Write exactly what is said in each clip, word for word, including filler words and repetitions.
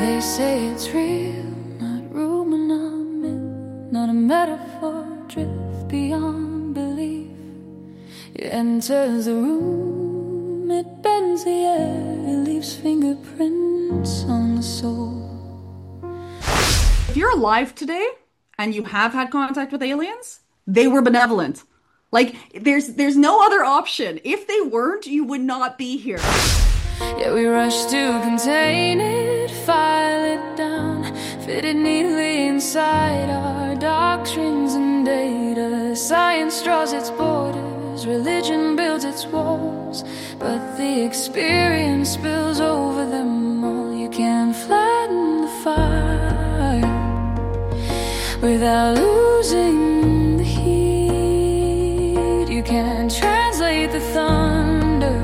They say it's real, not rumor, not myth, not a metaphor, drift beyond belief. It enters the room, it bends the air, it leaves fingerprints on the soul. If you're alive today and you have had contact with aliens, they were benevolent. Like there's there's no other option. If they weren't, you would not be here. Yeah, we rush to contain it, file it down, fit it neatly inside our doctrines and data. Science draws its borders, religion builds its walls, but the experience spills over them all. You can't flatten the fire without losing the heat. You can't translate the thunder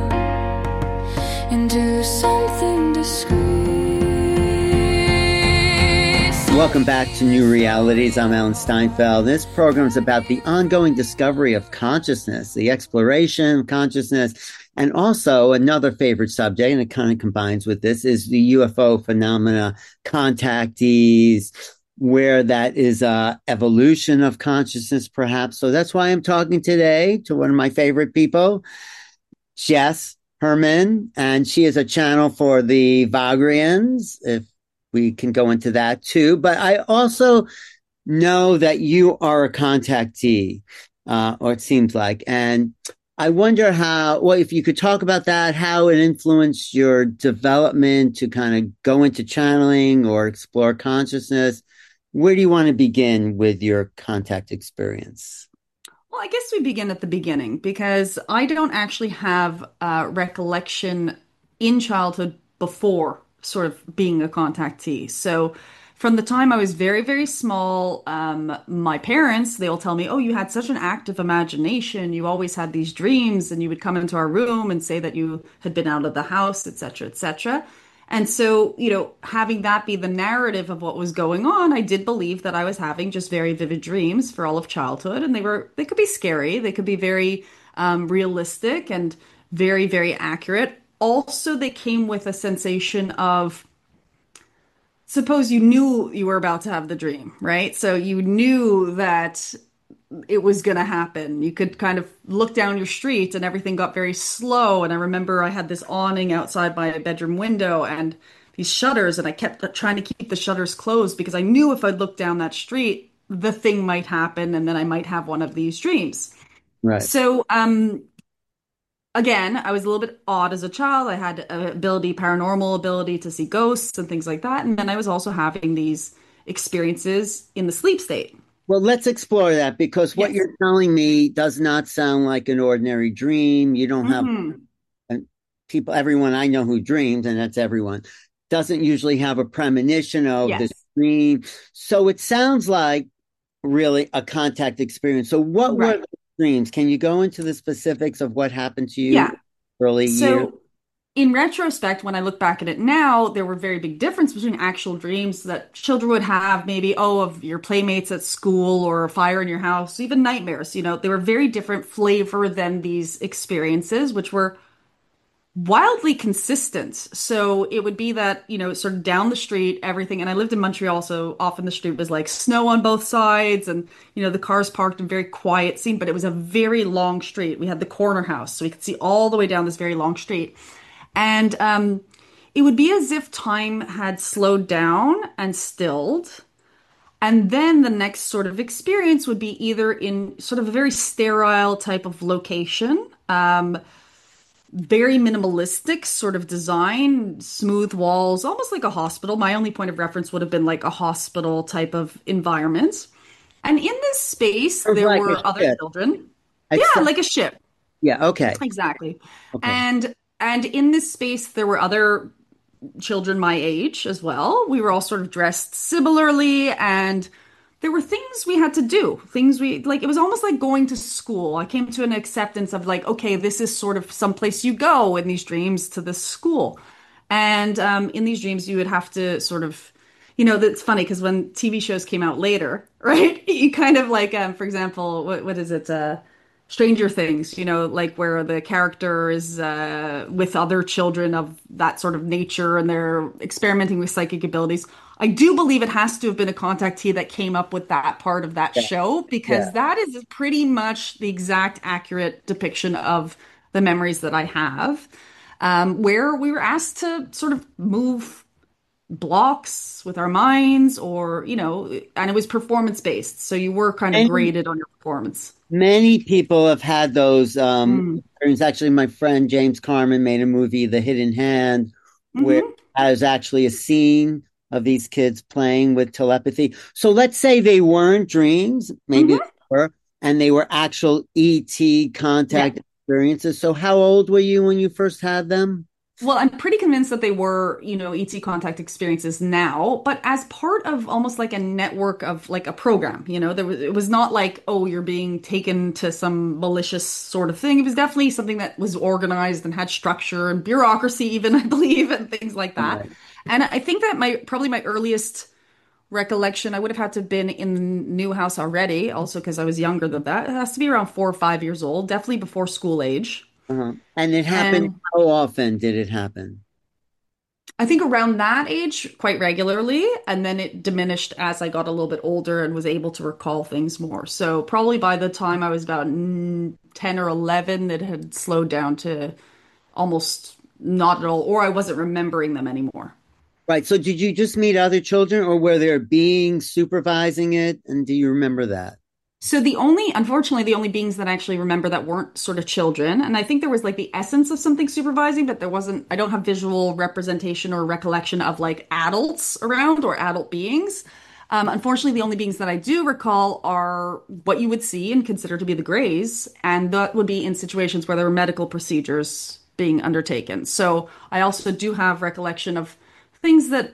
into something discreet. Welcome back to New Realities. I'm Alan Steinfeld. This program is about the ongoing discovery of consciousness, the exploration of consciousness, and also another favorite subject, and it kind of combines with this, is the U F O phenomena, contactees, where that is a evolution of consciousness, perhaps. So that's why I'm talking today to one of my favorite people, Jess Herman, and she is a channel for the Vagrians, if we can go into that too. But I also know that you are a contactee, uh, or it seems like, and I wonder how, well, if you could talk about that, how it influenced your development to kind of go into channeling or explore consciousness. Where do you want to begin with your contact experience? Well, I guess we begin at the beginning because I don't actually have uh, recollection in childhood before sort of being a contactee. So from the time I was very, very small, um, my parents, they'll tell me, oh, you had such an active imagination. You always had these dreams and you would come into our room and say that you had been out of the house, et cetera, et cetera. And so, you know, having that be the narrative of what was going on, I did believe that I was having just very vivid dreams for all of childhood. And they were, they could be scary. They could be very um, realistic and very, very accurate. Also, they came with a sensation of, suppose you knew you were about to have the dream, right? So you knew that it was going to happen. You could kind of look down your street and everything got very slow. And I remember I had this awning outside my bedroom window and these shutters, and I kept trying to keep the shutters closed because I knew if I'd look down that street, the thing might happen and then I might have one of these dreams. Right. So, um, again, I was a little bit odd as a child. I had a ability, paranormal ability to see ghosts and things like that. And then I was also having these experiences in the sleep state. Well, let's explore that because what Yes. you're telling me does not sound like an ordinary dream. You don't have Hmm. and people, everyone I know who dreams, and that's everyone, doesn't usually have a premonition of this Yes. dream. So it sounds like really a contact experience. So what were Right. the dreams? Can you go into the specifics of what happened to you Yeah. early years? So in retrospect, when I look back at it now, there were very big difference between actual dreams that children would have, maybe, oh, of your playmates at school or a fire in your house, even nightmares. You know, they were very different flavor than these experiences, which were wildly consistent. So it would be that, you know, sort of down the street, everything. And I lived in Montreal, so often the street was like snow on both sides and, you know, the cars parked in very quiet scene, but it was a very long street. We had the corner house, so we could see all the way down this very long street. And um, it would be as if time had slowed down and stilled. And then the next sort of experience would be either in sort of a very sterile type of location, um, very minimalistic sort of design, smooth walls, almost like a hospital. My only point of reference would have been like a hospital type of environment. And in this space, Sounds there like a were other ship. children. It Yeah, sounds, like a ship. yeah, okay. Exactly. Okay. And and in this space, there were other children my age as well. We were all sort of dressed similarly, and there were things we had to do. Things we like, it was almost like going to school. I came to an acceptance of like, okay, this is sort of someplace you go in these dreams to this school. And um, in these dreams, you would have to sort of, you know, that's funny because when T V shows came out later, right? You kind of like, um, for example, what what is it? Uh, Stranger Things, you know, like where the character is uh, with other children of that sort of nature and they're experimenting with psychic abilities. I do believe it has to have been a contactee that came up with that part of that Yeah. show Yeah. because that is pretty much the exact accurate depiction of the memories that I have, um, where we were asked to sort of move blocks with our minds or, you know, and it was performance based. So you were kind of Many, graded on your performance. many people have had those um Mm. experiences. Actually, my friend James Carmen made a movie, The Hidden Hand, where Hmm. there's actually a scene of these kids playing with telepathy. So let's say they weren't dreams, maybe they Hmm. were, and they were actual E T Yeah. contact experiences. So how old were you when you first had them? Well, I'm pretty convinced that they were, you know, E T contact experiences now, but as part of almost like a network of like a program, you know, there was it was not like, oh, you're being taken to some malicious sort of thing. It was definitely something that was organized and had structure and bureaucracy even, I believe, and things like that. Right. And I think that my probably my earliest recollection, I would have had to have been in the new house already, also because I was younger than that. It has to be around four or five years old, definitely before school age. Uh-huh. And it happened, And how often did it happen? I think around that age, quite regularly, and then it diminished as I got a little bit older and was able to recall things more. So probably by the time I was about mm, ten or eleven, it had slowed down to almost not at all, or I wasn't remembering them anymore. Right. So did you just meet other children or were there beings supervising it? And do you remember that? So the only, unfortunately, the only beings that I actually remember that weren't sort of children, and I think there was like the essence of something supervising, but there wasn't, I don't have visual representation or recollection of like adults around or adult beings. Um, unfortunately, the only beings that I do recall are what you would see and consider to be the Greys, and that would be in situations where there were medical procedures being undertaken. So I also do have recollection of things that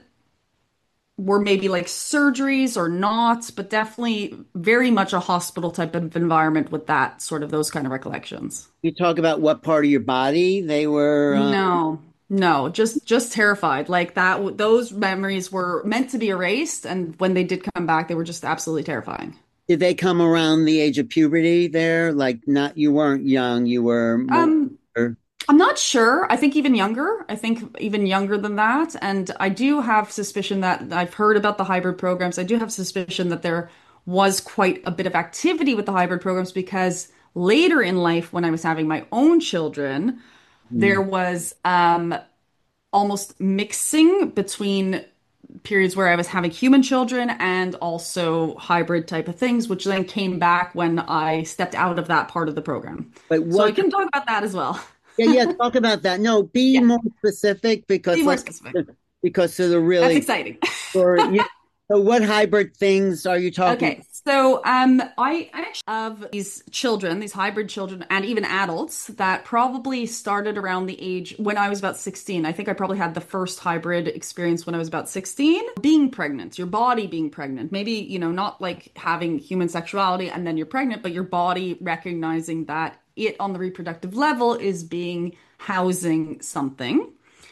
were maybe like surgeries or not, but definitely very much a hospital type of environment with that sort of those kind of recollections. You talk about what part of your body they were. Uh, No, no, just just terrified. Like that, those memories were meant to be erased, and when they did come back, they were just absolutely terrifying. did they come around the age of puberty there? Like, not, you weren't young, you were more. Um, I'm not sure. I think even younger. I think even younger than that. And I do have suspicion that I've heard about the hybrid programs. I do have suspicion that there was quite a bit of activity with the hybrid programs because later in life, when I was having my own children, there was um, almost mixing between periods where I was having human children and also hybrid type of things, which then came back when I stepped out of that part of the program. But So I what? can talk about that as well. Yeah, yeah. Talk about that. No, be Yeah. more specific Be because more let's specific. because of the That's really exciting. or yeah. So, what hybrid things are you talking? Okay, so um, I actually have these children, these hybrid children, and even adults that probably started around the age when I was about sixteen. I think I probably had the first hybrid experience when I was about sixteen. Being pregnant, your body being pregnant, maybe, you know, not like having human sexuality and then you're pregnant, but your body recognizing that it on the reproductive level is being housing something.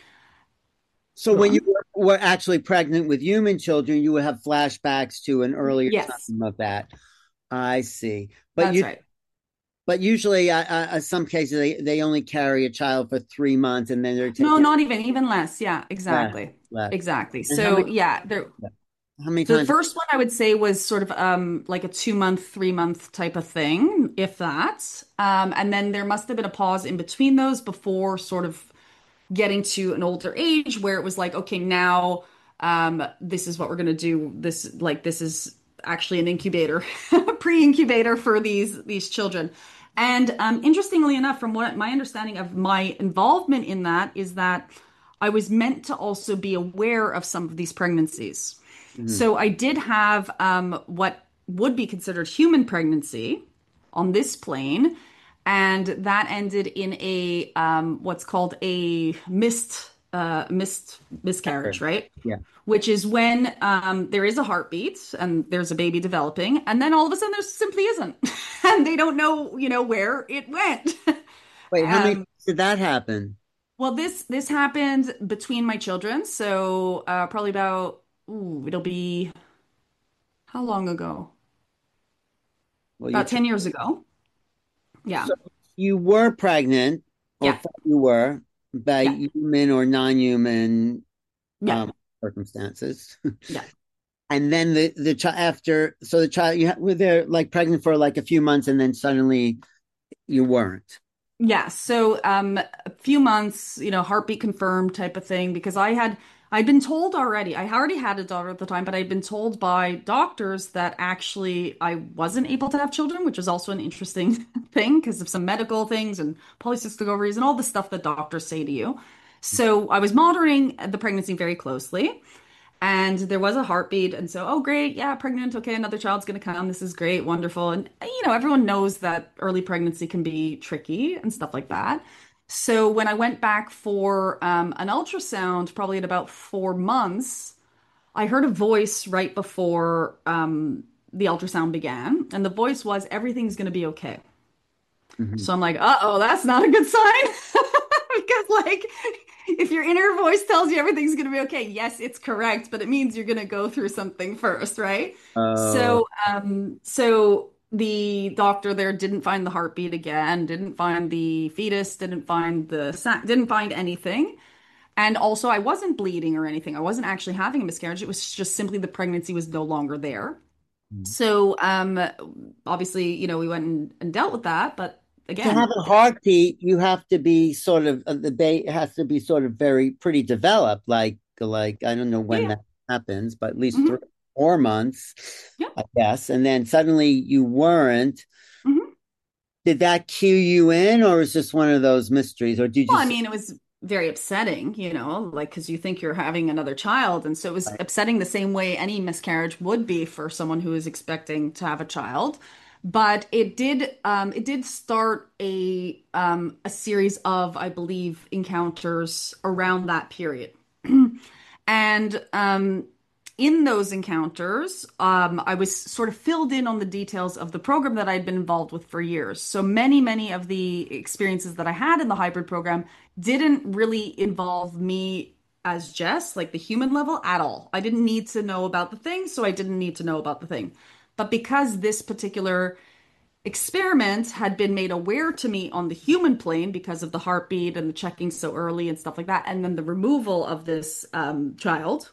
So, Go when you on. were, were actually pregnant with human children, you would have flashbacks to an earlier Yes, time of that. I see. But that's you right. But usually, uh, uh, some cases, they, they only carry a child for three months and then they're No, taken not even, even less. Yeah, less, exactly. less. Exactly. And how So many yeah, there how many the times? first one I would say was sort of um like a two month, three month type of thing, if that. Um, and then there must have been a pause in between those before sort of getting to an older age where it was like, okay, now um this is what we're gonna do. This like this is actually an incubator, pre-incubator for these these children. And um, interestingly enough, from what my understanding of my involvement in that is that I was meant to also be aware of some of these pregnancies. Mhm. So I did have um, what would be considered human pregnancy on this plane, and that ended in a um, what's called a missed uh, missed miscarriage, right? Yeah. Which is when um, there is a heartbeat and there's a baby developing, and then all of a sudden there simply isn't, and they don't know, you know, where it went. Wait, how many um, times did that happen? well, this this happened between my children, so uh, probably about ooh, it'll be how long ago? Well, you About took ten years ago. Yeah. So you were pregnant, or Yeah. thought you were, by Yeah. human or non-human Yeah. um, circumstances. Yeah. And then the the child after, so the child you ha- were there like pregnant for like a few months, and then suddenly you weren't. Yeah, so um, a few months, you know, heartbeat confirmed type of thing, because I had I'd been told already. I already had a daughter at the time, but I'd been told by doctors that actually I wasn't able to have children, which is also an interesting thing because of some medical things and polycystic ovaries and all the stuff that doctors say to you. So I was monitoring the pregnancy very closely. And there was a heartbeat. And so, oh, great. Yeah, pregnant. Okay, another child's going to come. This is great. Wonderful. And, you know, everyone knows that early pregnancy can be tricky and stuff like that. So when I went back for um, an ultrasound, probably at about four months, I heard a voice right before um, the ultrasound began. And the voice was, everything's going to be okay. Mhm. So I'm like, uh-oh, that's not a good sign. Because like if your inner voice tells you everything's going to be okay, yes, it's correct, but it means you're going to go through something first, right? Oh, So um so the doctor there didn't find the heartbeat again, didn't find the fetus, didn't find the sac, didn't find anything. And also I wasn't bleeding or anything. I wasn't actually having a miscarriage. It was just simply the pregnancy was no longer there. So um obviously, you know, we went and, and dealt with that, but to have again, a heartbeat, you have to be sort of uh, the bay has to be sort of very pretty developed. Like like I don't know when yeah. that happens, but at least three Hmm. four months, Yeah. I guess. And then suddenly you weren't. Hmm. Did that cue you in, or is this one of those mysteries, or did you Well, I just mean, it was very upsetting, you know, like because you think you're having another child. And so it was like, upsetting the same way any miscarriage would be for someone who is expecting to have a child. But it did um it did start a um a series of, I believe, encounters around that period. And um, in those encounters, um, I was sort of filled in on the details of the program that I'd been involved with for years. So many, many of the experiences that I had in the hybrid program didn't really involve me as Jess, like the human level at all. I didn't need to know about the thing, so I didn't need to know about the thing. But because this particular experiment had been made aware to me on the human plane because of the heartbeat and the checking so early and stuff like that, and then the removal of this um, child,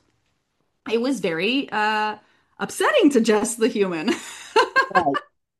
it was very uh, upsetting to just the human. right.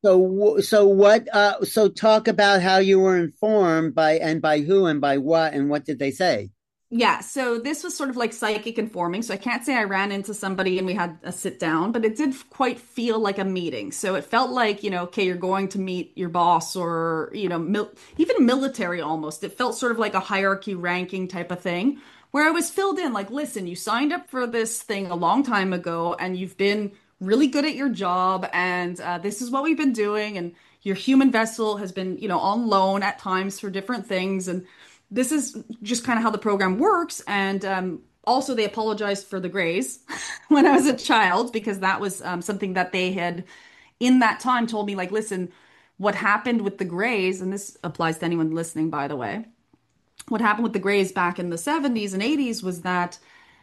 So so what? Uh, so talk about how you were informed by and by who and by what and what did they say? Yeah, so this was sort of like psychic informing. So I can't say I ran into somebody and we had a sit down, but it did quite feel like a meeting. So it felt like, you know, okay, you're going to meet your boss or, you know, mil even military almost. It felt sort of like a hierarchy ranking type of thing where I was filled in like, listen, you signed up for this thing a long time ago and you've been really good at your job and uh, this is what we've been doing and your human vessel has been, you know, on loan at times for different things and this is just kind of how the program works. And um, also, they apologized for the grays when I was a child because that was um, something that they had in that time told me, like, listen, what happened with the grays, and this applies to anyone listening, by the way, what happened with the grays back in the seventies and eighties was that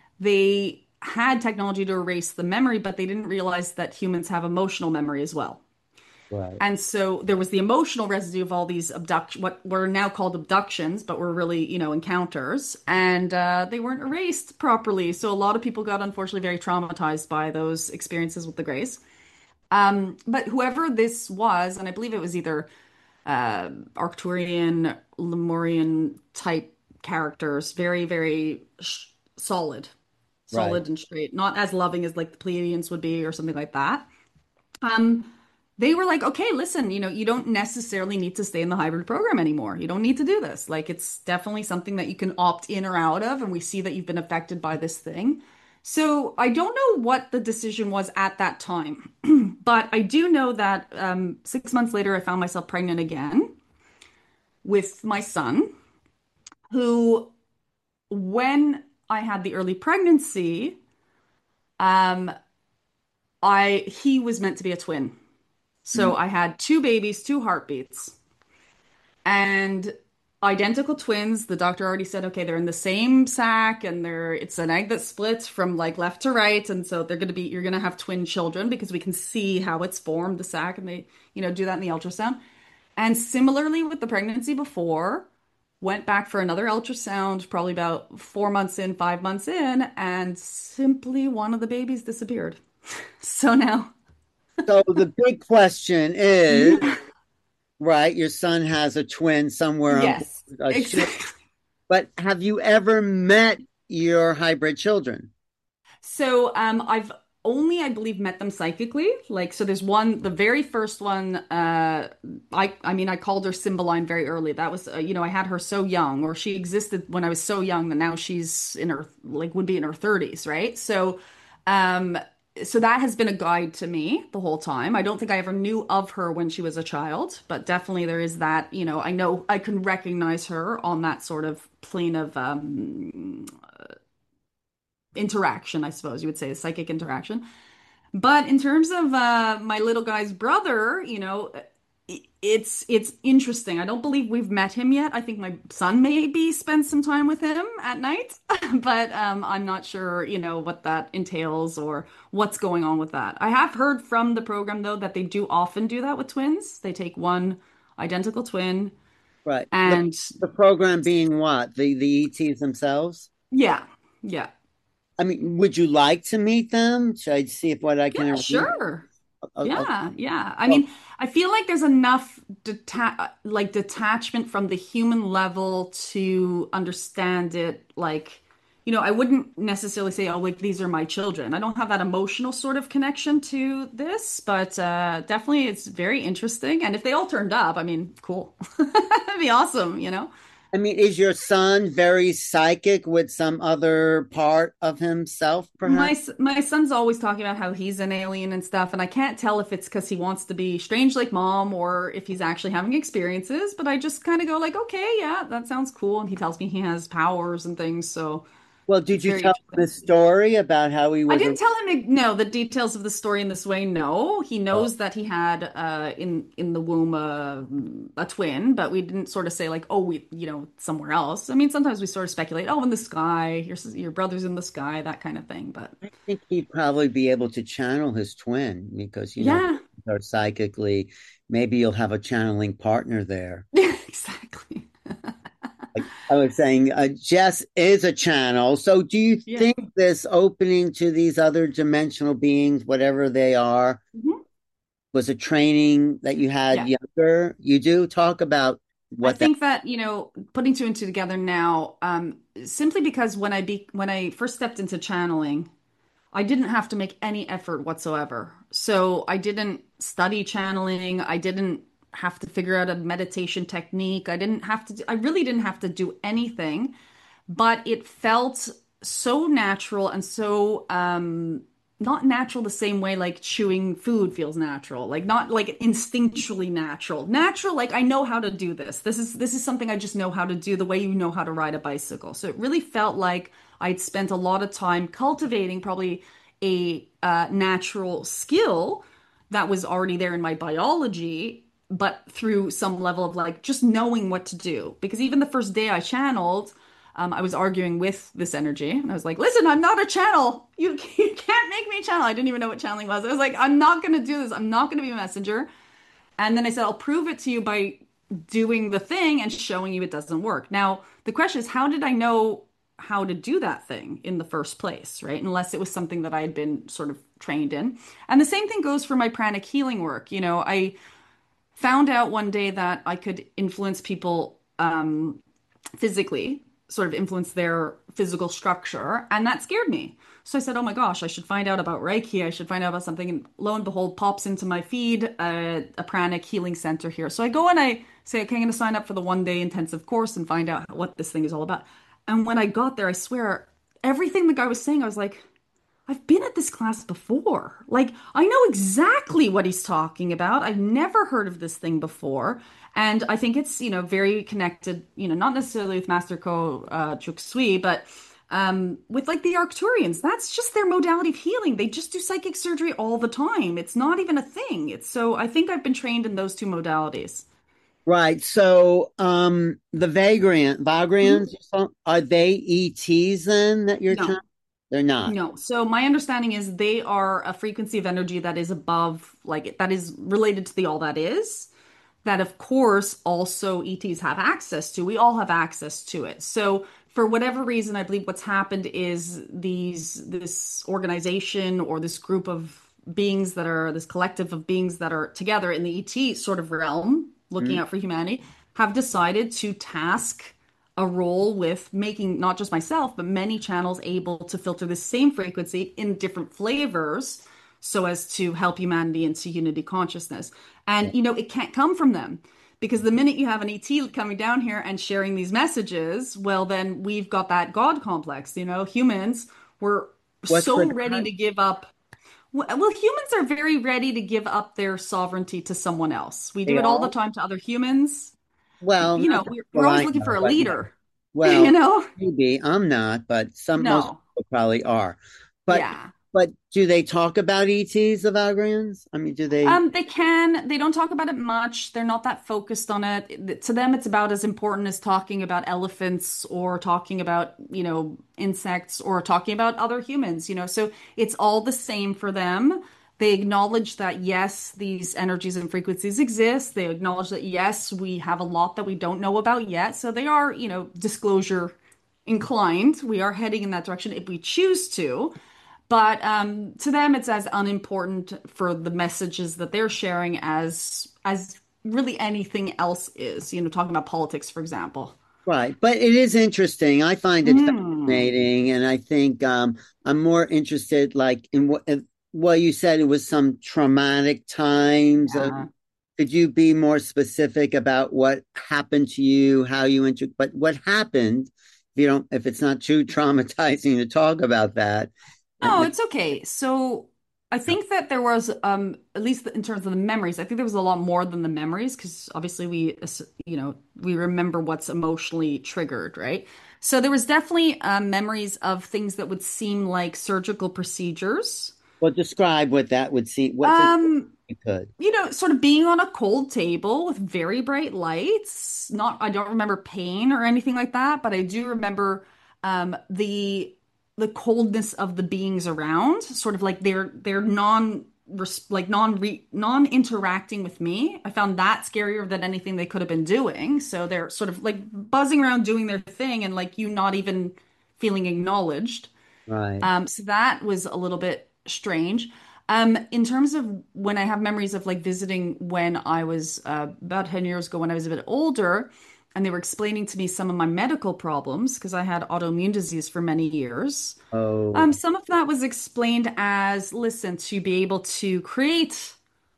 they had technology to erase the memory, but they didn't realize that humans have emotional memory as well. Right. And so there was the emotional residue of all these abduction, what were now called abductions, but were really, you know, encounters, and uh, they weren't erased properly. So a lot of people got unfortunately very traumatized by those experiences with the Greys. Um, but whoever this was, and I believe it was either uh, Arcturian, Lemurian type characters, very, very sh solid, Right. solid and straight, not as loving as like the Pleiadians would be or something like that. Um, they were like, okay, listen, you know, you don't necessarily need to stay in the hybrid program anymore. You don't need to do this. Like, it's definitely something that you can opt in or out of. And we see that you've been affected by this thing. So I don't know what the decision was at that time, but I do know that um, six months later, I found myself pregnant again with my son, who, when I had the early pregnancy, um, I he was meant to be a twin. Mm. So I had two babies, two heartbeats, and identical twins. The doctor already said, okay, they're in the same sac and they're it's an egg that splits from like left to right. And so they're gonna be you're gonna have twin children because we can see how it's formed, the sac, and they, you know, do that in the ultrasound. And similarly with the pregnancy before, went back for another ultrasound, probably about four months in, five months in, and simply one of the babies disappeared. So now, So the big question is, right, your son has a twin somewhere on yes, a ship, exactly. but have you ever met your hybrid children? So um, I've only, I believe, met them psychically. Like, so there's one, the very first one. Uh, I, I mean, I called her Cymbeline very early. That was, uh, you know, I had her so young, or she existed when I was so young that now she's in her, like, would be in her thirties, right? So, um, so that has been a guide to me the whole time. I don't think I ever knew of her when she was a child, but definitely there is that, you know, I know I can recognize her on that sort of plane of um interaction, I suppose you would say, a psychic interaction. But in terms of uh, my little guy's brother, you know, it's it's interesting. I don't believe we've met him yet. I think my son maybe spent some time with him at night, but um, I'm not sure, you know, what that entails or what's going on with that. I have heard from the program though that they do often do that with twins. They take one identical twin Right. The and the program being what? The the E Ts themselves? yeah, yeah. I mean, would you like to meet them? Should I see if what I Yeah, can arrange? sure. Oh, oh, Yeah, yeah. I well, mean, I feel like there's enough deta like detachment from the human level to understand it. Like, you know, I wouldn't necessarily say, oh, like these are my children. I don't have that emotional sort of connection to this, but uh definitely it's very interesting. And if they all turned up, I mean, cool. That'd be awesome, you know? I mean, is your son very psychic with some other part of himself, My perhaps? s- my son's always talking about how he's an alien and stuff, and I can't tell if it's because he wants to be strange like mom or if he's actually having experiences. But I just kind of go like, okay, yeah, that sounds cool. And he tells me he has powers and things, so Well, did it's you very tell him interesting. the story about how he I was a didn't tell him no the details of the story in this way. No, he knows that he had uh in in the womb uh, a twin, but we didn't sort of say like, oh, we you know somewhere else. I mean, sometimes we sort of speculate, oh, in the sky, your sis- your brother's in the sky, that kind of thing. But I think he'd probably be able to channel his twin because, you know, yeah, are psychically, maybe you'll have a channeling partner there. exactly. Like I was saying, uh, Jess is a channel. So do you Yeah. think this opening to these other dimensional beings, whatever they are, Mhm. was a training that you had Yeah. younger? You do talk about I what that, think that, you know, putting two and two together now, um, simply because when I be when I first stepped into channeling, I didn't have to make any effort whatsoever. So I didn't study channeling. I didn't have to figure out a meditation technique. I didn't have to, I really didn't have to do anything, but it felt so natural and so um not natural the same way like chewing food feels natural, like not like instinctually natural. Natural, like I know how to do this. This is this is something I just know how to do the way you know how to ride a bicycle. So it really felt like I'd spent a lot of time cultivating probably a uh, natural skill that was already there in my biology, but through some level of like just knowing what to do. Because even the first day I channeled, um, I was arguing with this energy, and I was like, "Listen, I'm not a channel. You, you can't make me channel." I didn't even know what channeling was. I was like, "I'm not going to do this. I'm not going to be a messenger." And then I said, "I'll prove it to you by doing the thing and showing you it doesn't work." Now, the question is, how did I know how to do that thing in the first place, right? Unless it was something that I had been sort of trained in. And the same thing goes for my pranic healing work. You know, I found out one day that I could influence people um, physically, sort of influence their physical structure, and that scared me. So I said, "Oh my gosh, I should find out about Reiki. I should find out about something." And lo and behold, pops into my feed uh, a pranic healing center here. So I go and I say, "Okay, I'm going to sign up for the one day intensive course and find out what this thing is all about." And when I got there, I swear, everything the guy was saying, I was like, I've been at this class before. Like, I know exactly what he's talking about. I've never heard of this thing before. And I think it's, you know, very connected, you know, not necessarily with Master Ko uh, Chuk Sui, but um, with like the Arcturians. That's just their modality of healing. They just do psychic surgery all the time. It's not even a thing. It's so I think I've been trained in those two modalities. right? So, um, the Vagrant, Mhm. Vagrants, are they E Ts then that you're trying? No. They're not. No. So my understanding is they are a frequency of energy that is above, like that is related to the all that is. that of course also E Ts have access to. We all have access to it. So for whatever reason, I believe what's happened is these this organization or this group of beings that are this collective of beings that are together in the E T sort of realm, looking Mm. out for humanity, have decided to task a role with making not just myself, but many channels able to filter the same frequency in different flavors so as to help humanity into unity consciousness. And, you know, it can't come from them because the minute you have an E T coming down here and sharing these messages, well, then we've got that God complex. You know, humans were What's the so ready to give up. Well, humans are very ready to give up their sovereignty to someone else. We do they it all the are? time to other humans. Well, You not know, that we're, we're well always I looking for know, a but yeah. leader, you Well, know? maybe I'm not, but some most No. people probably are. But Yeah. but do they talk about E Ts of Algorithms? I mean, do they? Um, they can. They don't talk about it much. They're not that focused on it. It- To them, it's about as important as talking about elephants or talking about, you know, insects or talking about other humans, you know. So it's all the same for them. They acknowledge that, yes, these energies and frequencies exist. They acknowledge that, yes, we have a lot that we don't know about yet. So they are, you know, disclosure inclined. We are heading in that direction if we choose to. But um, to them, it's as unimportant for the messages that they're sharing as as really anything else is. You know, talking about politics, for example. Right, but it is interesting. I find it Hmm. fascinating, and I think um, I'm more interested, like in what well, you said it was some traumatic times. Uh, Yeah. could you be more specific about what happened to you, how you inter but what happened? If you don't, if it's not too traumatizing to talk about that, No, and it's okay. So I think that there was, um, at least in terms of the memories, I think there was a lot more than the memories because obviously we, you know, we remember what's emotionally triggered, right? So there was definitely um, memories of things that would seem like surgical procedures. well, describe what that would seem. What's it Um, you could? you know, sort of being on a cold table with very bright lights. Not, I don't remember pain or anything like that, but I do remember um, the the coldness of the beings around, sort of like they're they're non like non re, non interacting with me. I found that scarier than anything they could have been doing. So they're sort of like buzzing around doing their thing and like you not even feeling acknowledged. Right. Um, so that was a little bit strange. Um, in terms of when I have memories of like visiting when I was uh, about ten years ago, when I was a bit older, and they were explaining to me some of my medical problems because I had autoimmune disease for many years. Oh, Um, some of that was explained as, listen, to be able to create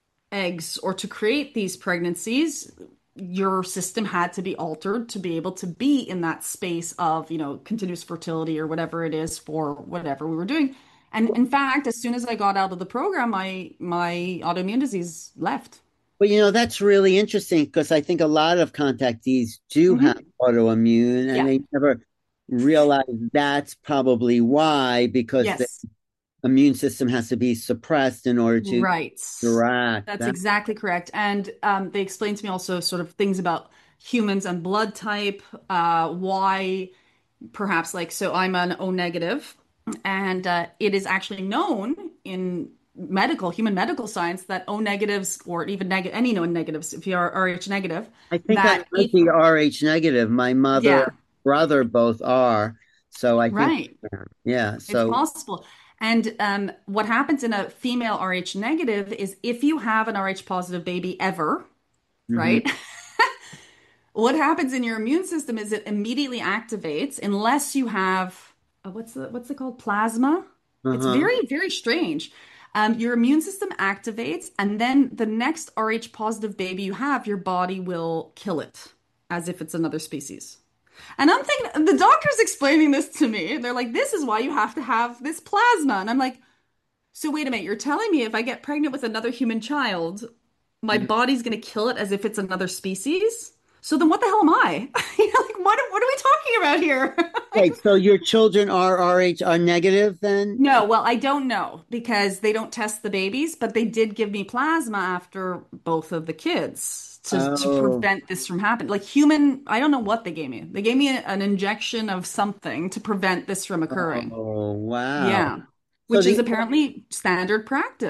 eggs or to create these pregnancies, your system had to be altered to be able to be in that space of, you know, continuous fertility or whatever it is for whatever we were doing. And in fact, as soon as I got out of the program, my my autoimmune disease left. well, you know, that's really interesting because I think a lot of contactees do have Hmm. autoimmune and Yeah. they never realize that's probably why, because the Yes. immune system has to be suppressed in order to Right. interact. That's That, exactly correct. And um, they explained to me also sort of things about humans and blood type, uh, why perhaps like so I'm an O negative, and uh, it is actually known in medical human medical science that O negatives or even negative any known negatives if you are R H negative I think I that might if be Rh negative. My mother, yeah, brother both are. So I think, right, yeah. it's So, possible. And um, what happens in a female R H negative is if you have an R H positive baby ever, mhm. right? What happens in your immune system is it immediately activates unless you have uh, what's the what's it called? Plasma. It's Uh-huh. very, very strange. Um, your immune system activates, and then the next R H positive baby you have, your body will kill it as if it's another species. And I'm thinking, the doctor's explaining this to me. They're like, this is why you have to have this plasma. And I'm like, so wait a minute, you're telling me if I get pregnant with another human child, my Mhm. body's gonna kill it as if it's another species. So then what the hell am I? You know, like what what are we talking about here? Wait, so your children are Rh are negative then? No, well, I don't know because they don't test the babies, but they did give me plasma after both of the kids to to Oh, prevent this from happening. Like human, I don't know what they gave me. They gave me a- an injection of something to prevent this from occurring. oh, wow. Yeah, So which is the apparently standard practice.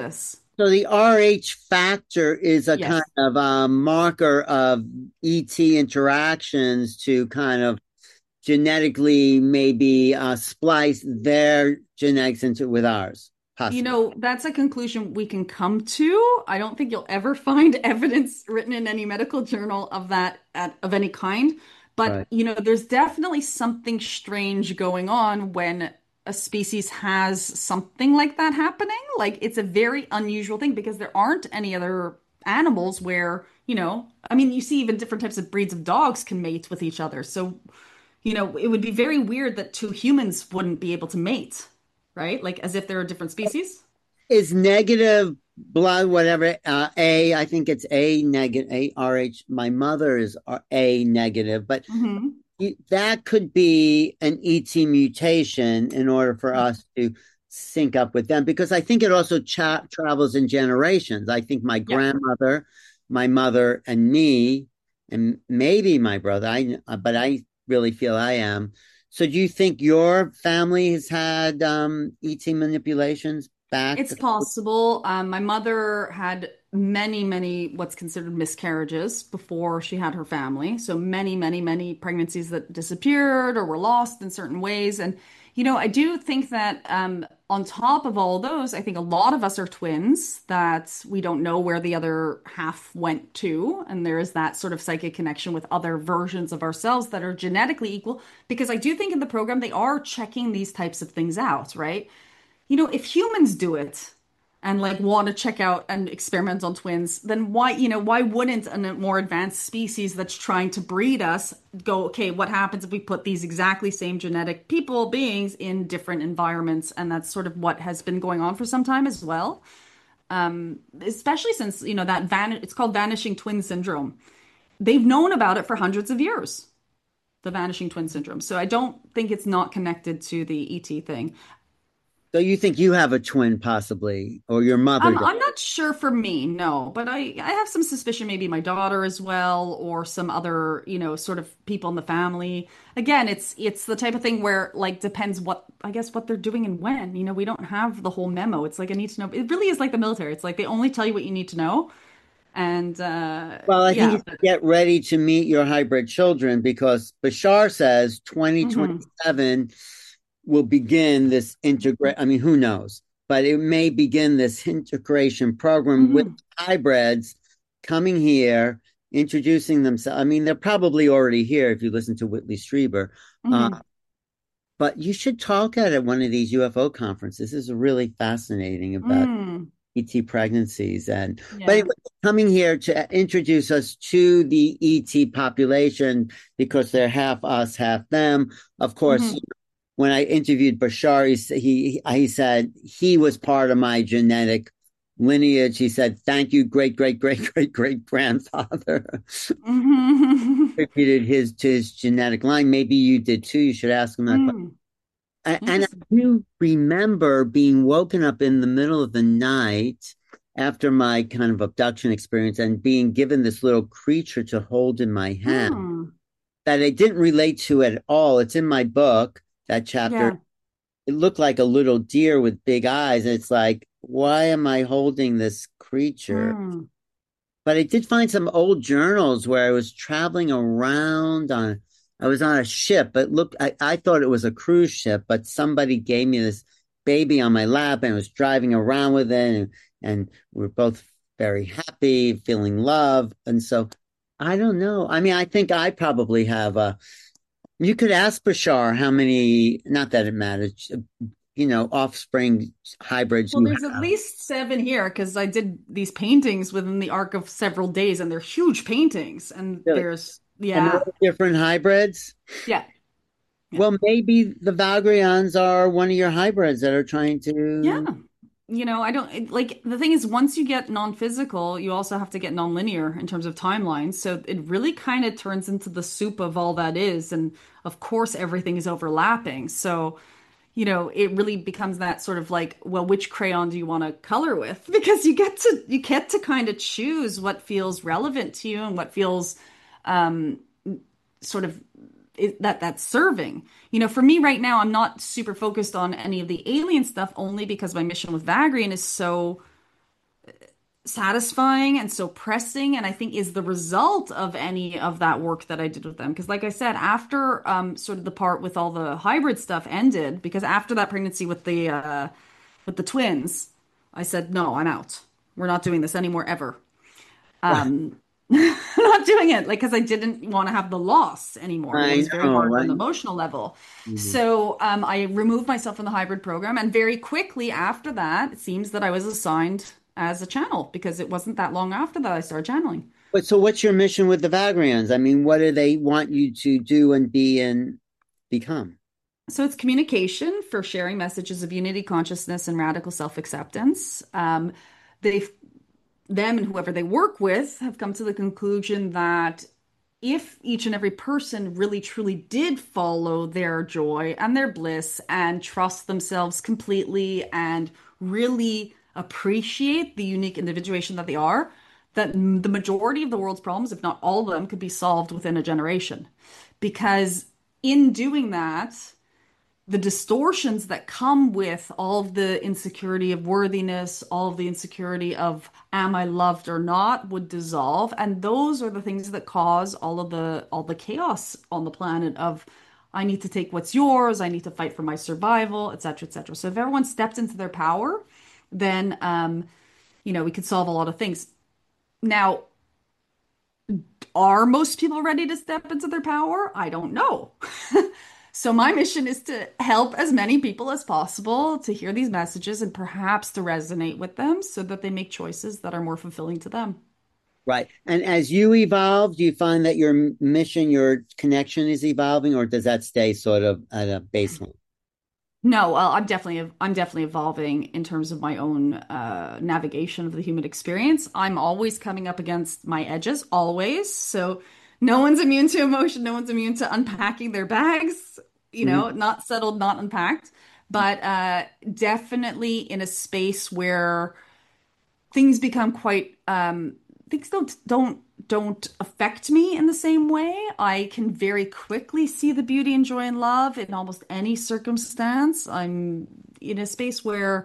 So the R H factor is a kind Yes. of a marker of E T interactions to kind of genetically maybe uh, splice their genetics into with ours, You possibly. know, that's a conclusion we can come to. I don't think you'll ever find evidence written in any medical journal of that at, of any kind. But, Right. you know, there's definitely something strange going on when a species has something like that happening. Like it's a very unusual thing because there aren't any other animals where, you know, I mean, you see even different types of breeds of dogs can mate with each other. So, you know, it would be very weird that two humans wouldn't be able to mate, right? Like as if they're a different species. Is negative blood, whatever, uh, A, I think it's A negative, A R H. My mother is A negative, but Hmm. that could be an E T mutation in order for us to sync up with them because I think it also cha- travels in generations. I think my Yeah. grandmother, my mother, and me, and maybe my brother, I, but I really feel I am. So, do you think your family has had um, E T manipulations back? It's possible. Um, my mother had many, many what's considered miscarriages before she had her family. So many, many, many pregnancies that disappeared or were lost in certain ways. And, you know, I do think that um, on top of all those, I think a lot of us are twins that we don't know where the other half went to. And there is that sort of psychic connection with other versions of ourselves that are genetically equal. Because I do think in the program they are checking these types of things out, right? You know, if humans do it and like want to check out and experiment on twins, then why, you know, why wouldn't a more advanced species that's trying to breed us go, okay, what happens if we put these exactly same genetic people, beings in different environments? And that's sort of what has been going on for some time as well. Um, especially since, you know, that van it's called vanishing twin syndrome. They've known about it for hundreds of years, the vanishing twin syndrome. So I don't think it's not connected to the E T thing. So, you think you have a twin, possibly, or your mother Um, does? I'm not sure for me, no, but I I have some suspicion maybe my daughter as well, or some other, you know, sort of people in the family. Again, it's it's the type of thing where like depends what I guess what they're doing and when. You know, we don't have the whole memo. It's like I need to know. It really is like the military. It's like they only tell you what you need to know. And uh Well, I think you yeah, should but get ready to meet your hybrid children because Bashar says mhm, twenty twenty-seven will begin this integrate. I mean, who knows? But it may begin this integration program with mhm, hybrids coming here, introducing themselves. I mean, they're probably already here if you listen to Whitley Strieber. Uh, mhm, but you should talk at one of these U F O conferences. This is really fascinating about mm, E T pregnancies. And but yeah, anyway, coming here to introduce us to the E T population because they're half us, half them. Of course, mhm, when I interviewed Bashar, he he he said he was part of my genetic lineage. He said, "Thank you, great great great great great grandfather." mhm, Attributed his to his genetic line. Maybe you did too. You should ask him that question. mm, And I interesting. do remember being woken up in the middle of the night after my kind of abduction experience and being given this little creature to hold in my hand Mm, that I didn't relate to at all. It's in my book, that chapter. yeah. It looked like a little deer with big eyes. And it's like, why am I holding this creature? Mm. But I did find some old journals where I was traveling around on, I was on a ship, but look, I, I thought it was a cruise ship, but somebody gave me this baby on my lap and was driving around with it. And, and we were both very happy, feeling love. And so I don't know. I mean, I think I probably have a, you could ask Bashar how many, not that it matters, you know, offspring hybrids Well, you there's at have. least seven here because I did these paintings within the arc of several days, and they're huge paintings. And Really. there's, And yeah, all different hybrids. yeah, yeah, Well, maybe the Valgrians are one of your hybrids that are trying yeah. to. You know, I don't it- like the thing is, once you get non-physical, you also have to get non-linear in terms of timelines. So it really kind of turns into the soup of all that is. And of course, everything is overlapping. So, you know, it really becomes that sort of like, well, which crayon do you want to color with? Because you get to you get to kind of choose what feels relevant to you and what feels um sort of it, that that's serving. You know, for me right now, I'm not super focused on any of the alien stuff only because my mission with Vagrian is so satisfying and so pressing, and I think is the result of any of that work that I did with them. Because, like I said, after um, sort of the part with all the hybrid stuff ended, because after that pregnancy with the uh, with the twins, I said, no, I'm out. We're not doing this anymore ever. Um, not doing it like because I didn't want to have the loss anymore. It I was very know, hard on right? the emotional level. Mhm. So um, I removed myself from the hybrid program, and very quickly after that, it seems that I was assigned as a channel because it wasn't that long after that I started channeling. But so what's your mission with the Vagrians? I mean, what do they want you to do and be and become? So it's communication for sharing messages of unity consciousness and radical self-acceptance. Um, they've them and whoever they work with have come to the conclusion that if each and every person really truly did follow their joy and their bliss and trust themselves completely and really appreciate the unique individuation that they are, that the majority of the world's problems, if not all of them, could be solved within a generation. Because in doing that, the distortions that come with all of the insecurity of worthiness, all of the insecurity of am I loved or not would dissolve. And those are the things that cause all of the all the chaos on the planet of I need to take what's yours, I need to fight for my survival, et cetera, et cetera. So if everyone stepped into their power, then um, you know, we could solve a lot of things. Now, are most people ready to step into their power? I don't know. So my mission is to help as many people as possible to hear these messages and perhaps to resonate with them so that they make choices that are more fulfilling to them. Right. And as you evolve, do you find that your mission, your connection is evolving, or does that stay sort of at a baseline? No, well, I'm definitely I'm definitely evolving in terms of my own uh, navigation of the human experience. I'm always coming up against my edges, always. So no one's immune to emotion. No one's immune to unpacking their bags. You Mhm. know, not settled, not unpacked, but uh, definitely in a space where things become quite um things don't don't don't affect me in the same way. I can very quickly see the beauty and joy and love in almost any circumstance. I'm in a space where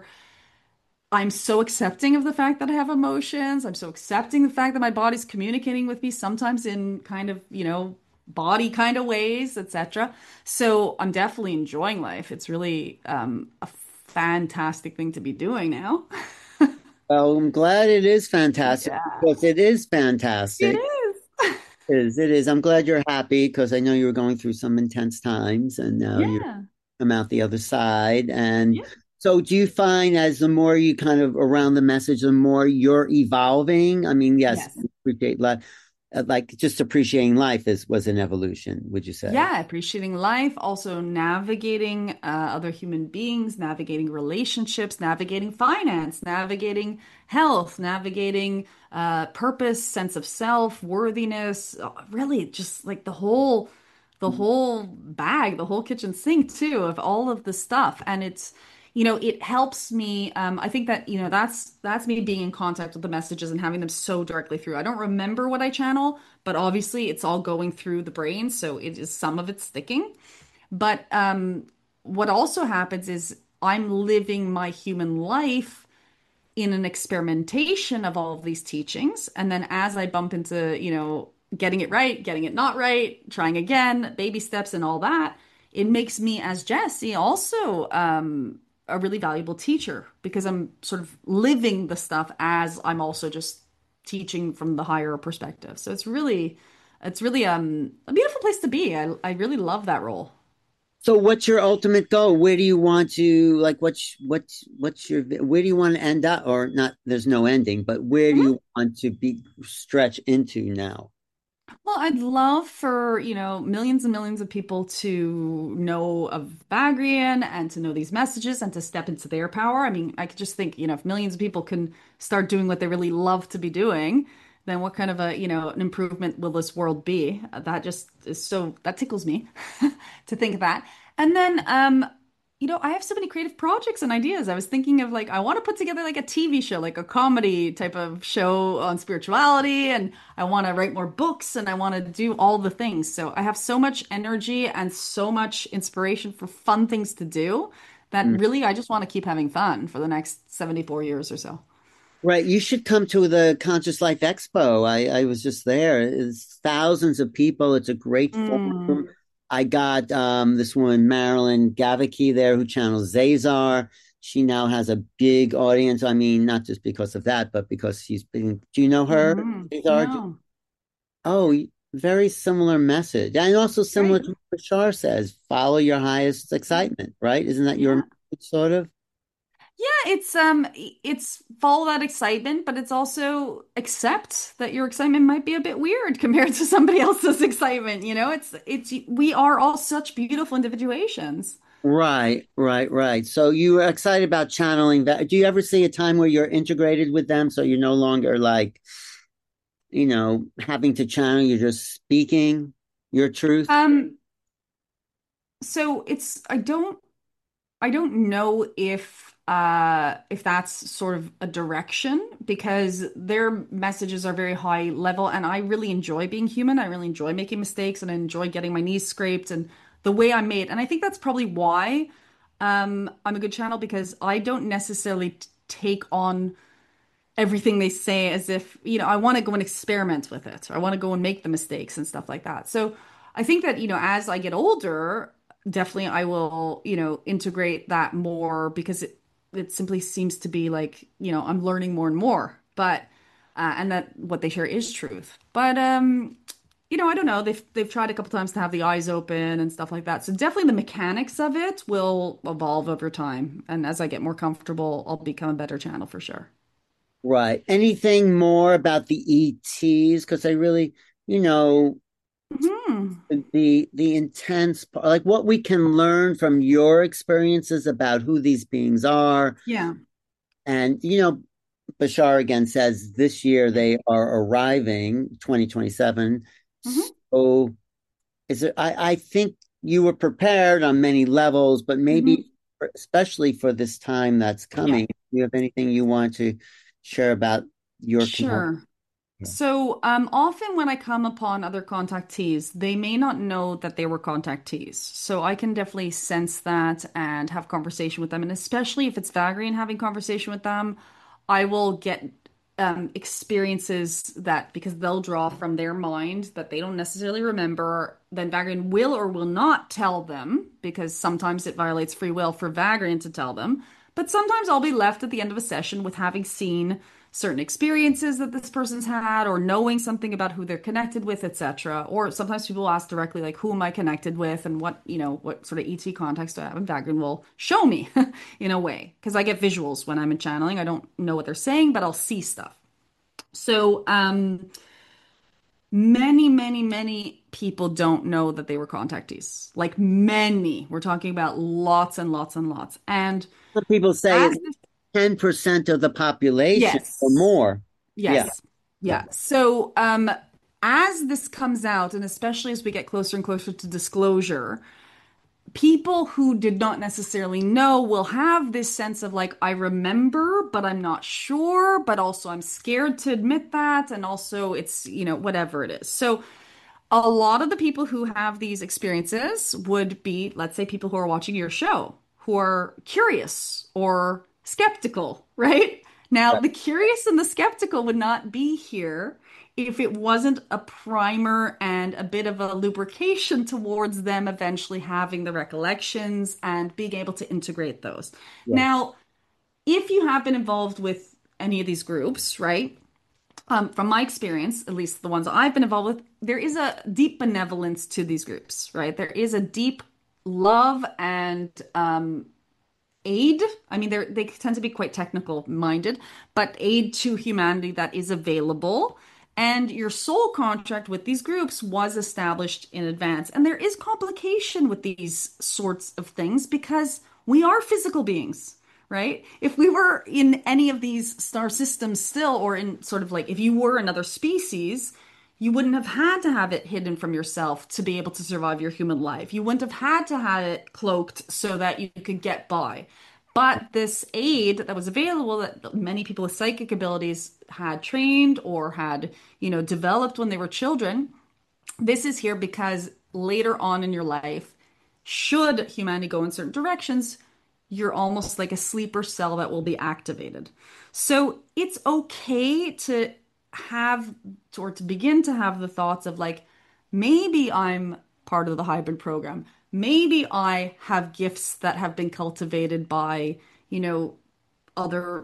I'm so accepting of the fact that I have emotions. I'm so accepting the fact that my body's communicating with me sometimes in kind of, you know, body kind of ways, et cetera. So I'm definitely enjoying life. It's really um, a fantastic thing to be doing now. Well, I'm glad it is fantastic Yeah, because it is it fantastic. is. It is. It is. I'm glad you're happy because I know you were going through some intense times and now you're Yeah. come out the other side. And Yeah. so do you find as the more you kind of around the message, the more you're evolving? I mean, yes, Yes. appreciate life. uh, Like just appreciating life is was an evolution, would you say? Yeah, appreciating life, also navigating uh, other human beings, navigating relationships, navigating finance, navigating health, navigating uh, purpose, sense of self, worthiness, uh, really just like the whole the whole bag, the whole kitchen sink too of all of the stuff. And it's, you know, it helps me. Um, I think that, you know, that's that's me being in contact with the messages and having them so directly through. I don't remember what I channel, but obviously it's all going through the brain, so it is some of it sticking. But um, what also happens is I'm living my human life in an experimentation of all of these teachings. And then as I bump into, you know, getting it right, getting it not right, trying again, baby steps and all that, it makes me as Jessie also um, a really valuable teacher because I'm sort of living the stuff as I'm also just teaching from the higher perspective. So it's really, it's really um, a beautiful place to be. I, I really love that role. So what's your ultimate goal? Where do you want to like what's what's what's your where do you want to end up or not there's no ending, but where do you want to be stretch into now? Well, I'd love for, you know, millions and millions of people to know of Bagrian and to know these messages and to step into their power. I mean, I could just think, you know, if millions of people can start doing what they really love to be doing, then what kind of a, you know, an improvement will this world be? Uh, That just is so, that tickles me to think of that. And then, um, you know, I have so many creative projects and ideas. I was thinking of like, I want to put together like a T V show, like a comedy type of show on spirituality, and I want to write more books and I want to do all the things. So I have so much energy and so much inspiration for fun things to do that Mm. really I just want to keep having fun for the next seventy-four years or so. Right. You should come to the Conscious Life Expo. I, I was just there. It's thousands of people. It's a great forum. Mm. I got um, this woman, Marilyn Gavicki, there who channels Zazar. She now has a big audience. I mean, not just because of that, but because she's been. Do you know her, Hmm. Zazar? Do- No. Oh, very similar message. And also similar Great. to what Bashar says, follow your highest excitement, right? Isn't that your Yeah. message, sort of? Yeah, it's um it's follow that excitement, but it's also accept that your excitement might be a bit weird compared to somebody else's excitement, you know? It's it's we are all such beautiful individuations. Right, right, right. So you were excited about channeling that. Do you ever see a time where you're integrated with them so you're no longer like, you know, having to channel, you're just speaking your truth? Um so it's I don't I don't know if uh if that's sort of a direction because their messages are very high level and I really enjoy being human. I really enjoy making mistakes and I enjoy getting my knees scraped and the way I'm made. And I think that's probably why um I'm a good channel because I don't necessarily t- take on everything they say as if, you know, I want to go and experiment with it. Or I want to go and make the mistakes and stuff like that. So I think that, you know, as I get older, definitely I will, you know, integrate that more because it it simply seems to be like, you know, I'm learning more and more. But uh, and that what they share is truth. But um, you know, I don't know. They've they've tried a couple times to have the eyes open and stuff like that. So definitely the mechanics of it will evolve over time. And as I get more comfortable, I'll become a better channel for sure. Right. Anything more about the E Ts? Because I really, you know, Hmm. the the intense, like what we can learn from your experiences about who these beings are. Yeah. And, you know, Bashar again says this year they are arriving, twenty twenty-seven. Hmm. So is it, I, I think you were prepared on many levels, but maybe Hmm. especially for this time that's Yeah, coming, do you have anything you want to share about your connection? sure. So, um, often when I come upon other contactees, they may not know that they were contactees. So I can definitely sense that and have conversation with them. And especially if it's Vagrian having conversation with them, I will get um, experiences that because they'll draw from their mind that they don't necessarily remember, then Vagrian will or will not tell them because sometimes it violates free will for Vagrian to tell them. But sometimes I'll be left at the end of a session with having seen certain experiences that this person's had or knowing something about who they're connected with, et cetera. Or sometimes people ask directly, like, who am I connected with and what, you know, what sort of E T context do I have? And Vagrin will show me in a way because I get visuals when I'm in channeling. I don't know what they're saying, but I'll see stuff. So, um, many, many, many people don't know that they were contactees. Like many. We're talking about lots and lots and lots. And Some people say as it's this, ten percent of the population or yes. more. Yeah. Yes. Yeah. So, um, as this comes out, and especially as we get closer and closer to disclosure, people who did not necessarily know will have this sense of like, I remember, but I'm not sure, but also I'm scared to admit that. And also it's, you know, whatever it is. So, a lot of the people who have these experiences would be, let's say, people who are watching your show, who are curious or skeptical, right? Now, the curious and the skeptical would not be here if it wasn't a primer and a bit of a lubrication towards them eventually having the recollections and being able to integrate those. Yeah. Now, if you have been involved with any of these groups, right? Um, from my experience, at least the ones I've been involved with, there is a deep benevolence to these groups, right? There is a deep love and um, aid. I mean, they they tend to be quite technical minded, but aid to humanity that is available. And your soul contract with these groups was established in advance. And there is complication with these sorts of things because we are physical beings, right? If we were in any of these star systems still, or in sort of like if you were another species, you wouldn't have had to have it hidden from yourself to be able to survive your human life. You wouldn't have had to have it cloaked so that you could get by. But this aid that was available that many people with psychic abilities had trained or had, you know, developed when they were children, this is here because later on in your life, should humanity go in certain directions, you're almost like a sleeper cell that will be activated. So it's okay to have or to begin to have the thoughts of like, maybe I'm part of the hybrid program. Maybe I have gifts that have been cultivated by, you know, other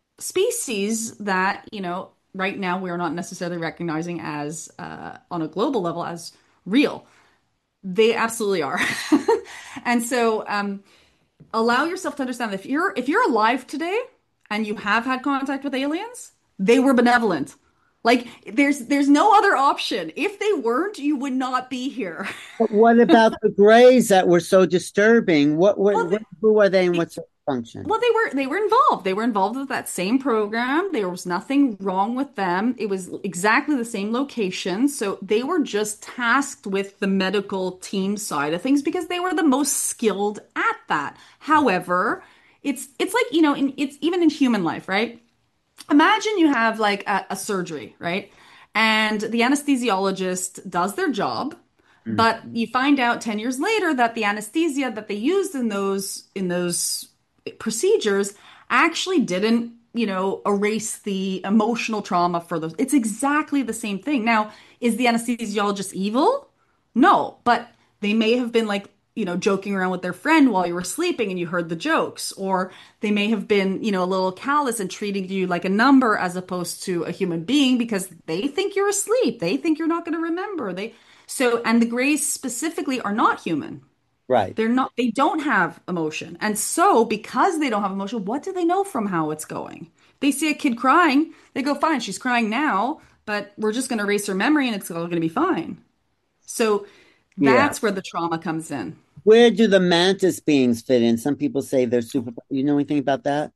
species that, you know, right now we're not necessarily recognizing as, uh, on a global level as real. They absolutely are. And so, um, allow yourself to understand that if you're if you're alive today and you have had contact with aliens, they were benevolent. Like there's there's no other option. If they weren't, you would not be here. But what about the grays that were so disturbing? What, what, Well, what who are they and they, what's their function? well, they were they were involved. They were involved with that same program. There was nothing wrong with them. It was exactly the same location. So they were just tasked with the medical team side of things because they were the most skilled at that. However, it's it's like, you know, in, it's even in human life, right? Imagine you have like a, a surgery, right? And the anesthesiologist does their job, Mm. but you find out ten years later that the anesthesia that they used in those in those procedures actually didn't, you know, erase the emotional trauma for those. It's exactly the same thing. Now, is the anesthesiologist evil? No, but they may have been like, you know, joking around with their friend while you were sleeping and you heard the jokes, or they may have been, you know, a little callous and treating you like a number as opposed to a human being because they think you're asleep. They think you're not going to remember. They so, and the Greys specifically are not human. Right. They're not, they don't have emotion. And so, because they don't have emotion, what do they know from how it's going? They see a kid crying, they go, fine, she's crying now, but we're just going to erase her memory and it's all going to be fine. So, Yeah. that's where the trauma comes in. Where do the mantis beings fit in? Some people say they're super. You know anything about that?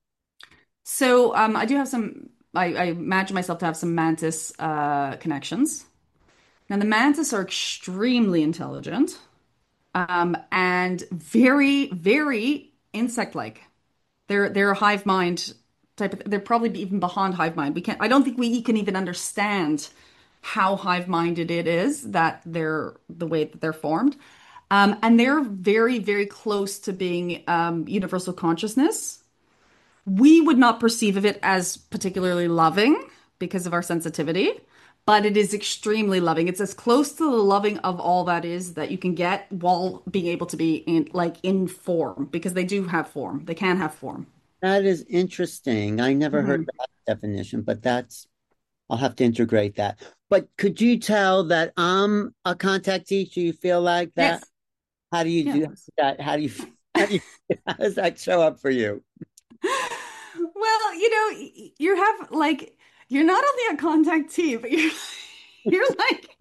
So, um, I do have some, I, I imagine myself to have some mantis uh, connections. Now, the mantis are extremely intelligent um, and very, very insect-like. They're they're a hive mind type of. They're probably even beyond hive mind. We can't. I don't think we can even understand how hive minded it is that they're the way that they're formed, um, and they're very very close to being um, universal consciousness. We would not perceive of it as particularly loving because of our sensitivity, but it is extremely loving. It's as close to the loving of all that is that you can get while being able to be in like in form because they do have form. They can have form. That is interesting. I never heard Mhm. that definition, but that's, I'll have to integrate that. But could you tell that I'm a contact teacher? You feel like that? Yes. How do you Yeah. do that? How do you, how do you, how does that show up for you? Well, you know, y- you have like you're not only a contactee, but you're you're like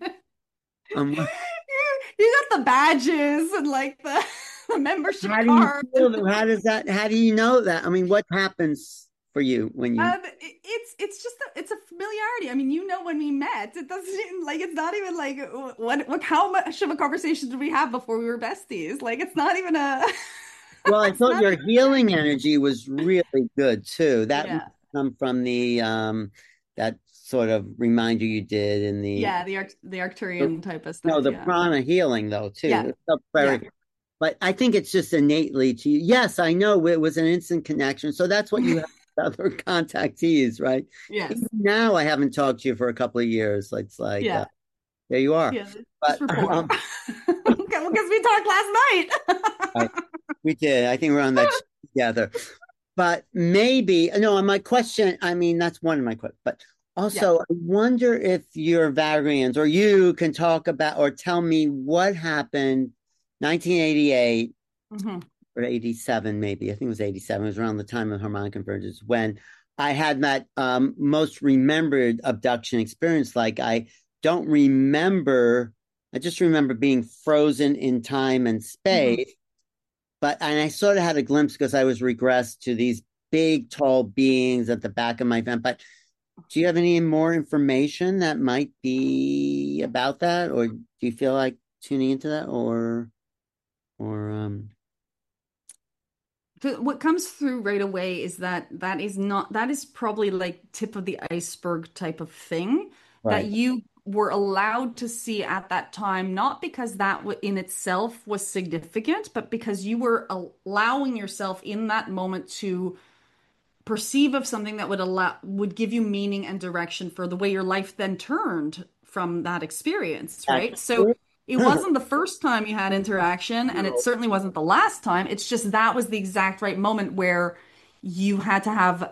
Um, you you got the badges and like the, the membership how do you card. feel? How does that, how do you know that? I mean, what happens for you when you, Um, it- it's it's just a, it's a familiarity. I mean, you know, when we met, it doesn't even like it's not even like what what how much of a conversation did we have before we were besties? Like it's not even a well, I it's thought not your even healing energy was really good too. That must yeah. come from the, um, that sort of reminder you did in the, Yeah, the Arct the Arcturian type of no, stuff. the Yeah. prana healing though too. Yeah. It's so Yeah. very, but I think it's just innately to you. Yes, I know it was an instant connection. So that's what you have with other contactees, right? Even Yes. now, I haven't talked to you for a couple of years. It's like, uh, Yeah. there you are. Yeah. Just But rapport. um, Okay, well, because we talked last night. I, we did. I think we're on that ship together. But maybe, no, my question, I mean, that's one of my questions. But Yeah. also, I wonder if your Vagrians or you can talk about or tell me what happened nineteen eighty-eight Hmm. or eighty-seven, maybe. I think it was eighty-seven. It was around the time of harmonic convergence when I had that um, most remembered abduction experience. Like, I don't remember, I just remember being frozen in time and Hmm. space. But, and I sort of had a glimpse because I was regressed to these big, tall beings at the back of my van. But do you have any more information that might be about that? Or do you feel like tuning into that? Or, or, um, So what comes through right away is that that is not that is probably like tip of the iceberg type of thing that right. you were allowed to see at that time, not because that w in itself was significant, but because you were allowing yourself in that moment to perceive of something that would allow would give you meaning and direction for the way your life then turned from that experience, That's right? So true. it wasn't the first time you had interaction, and it certainly wasn't the last time. It's just that was the exact right moment where you had to have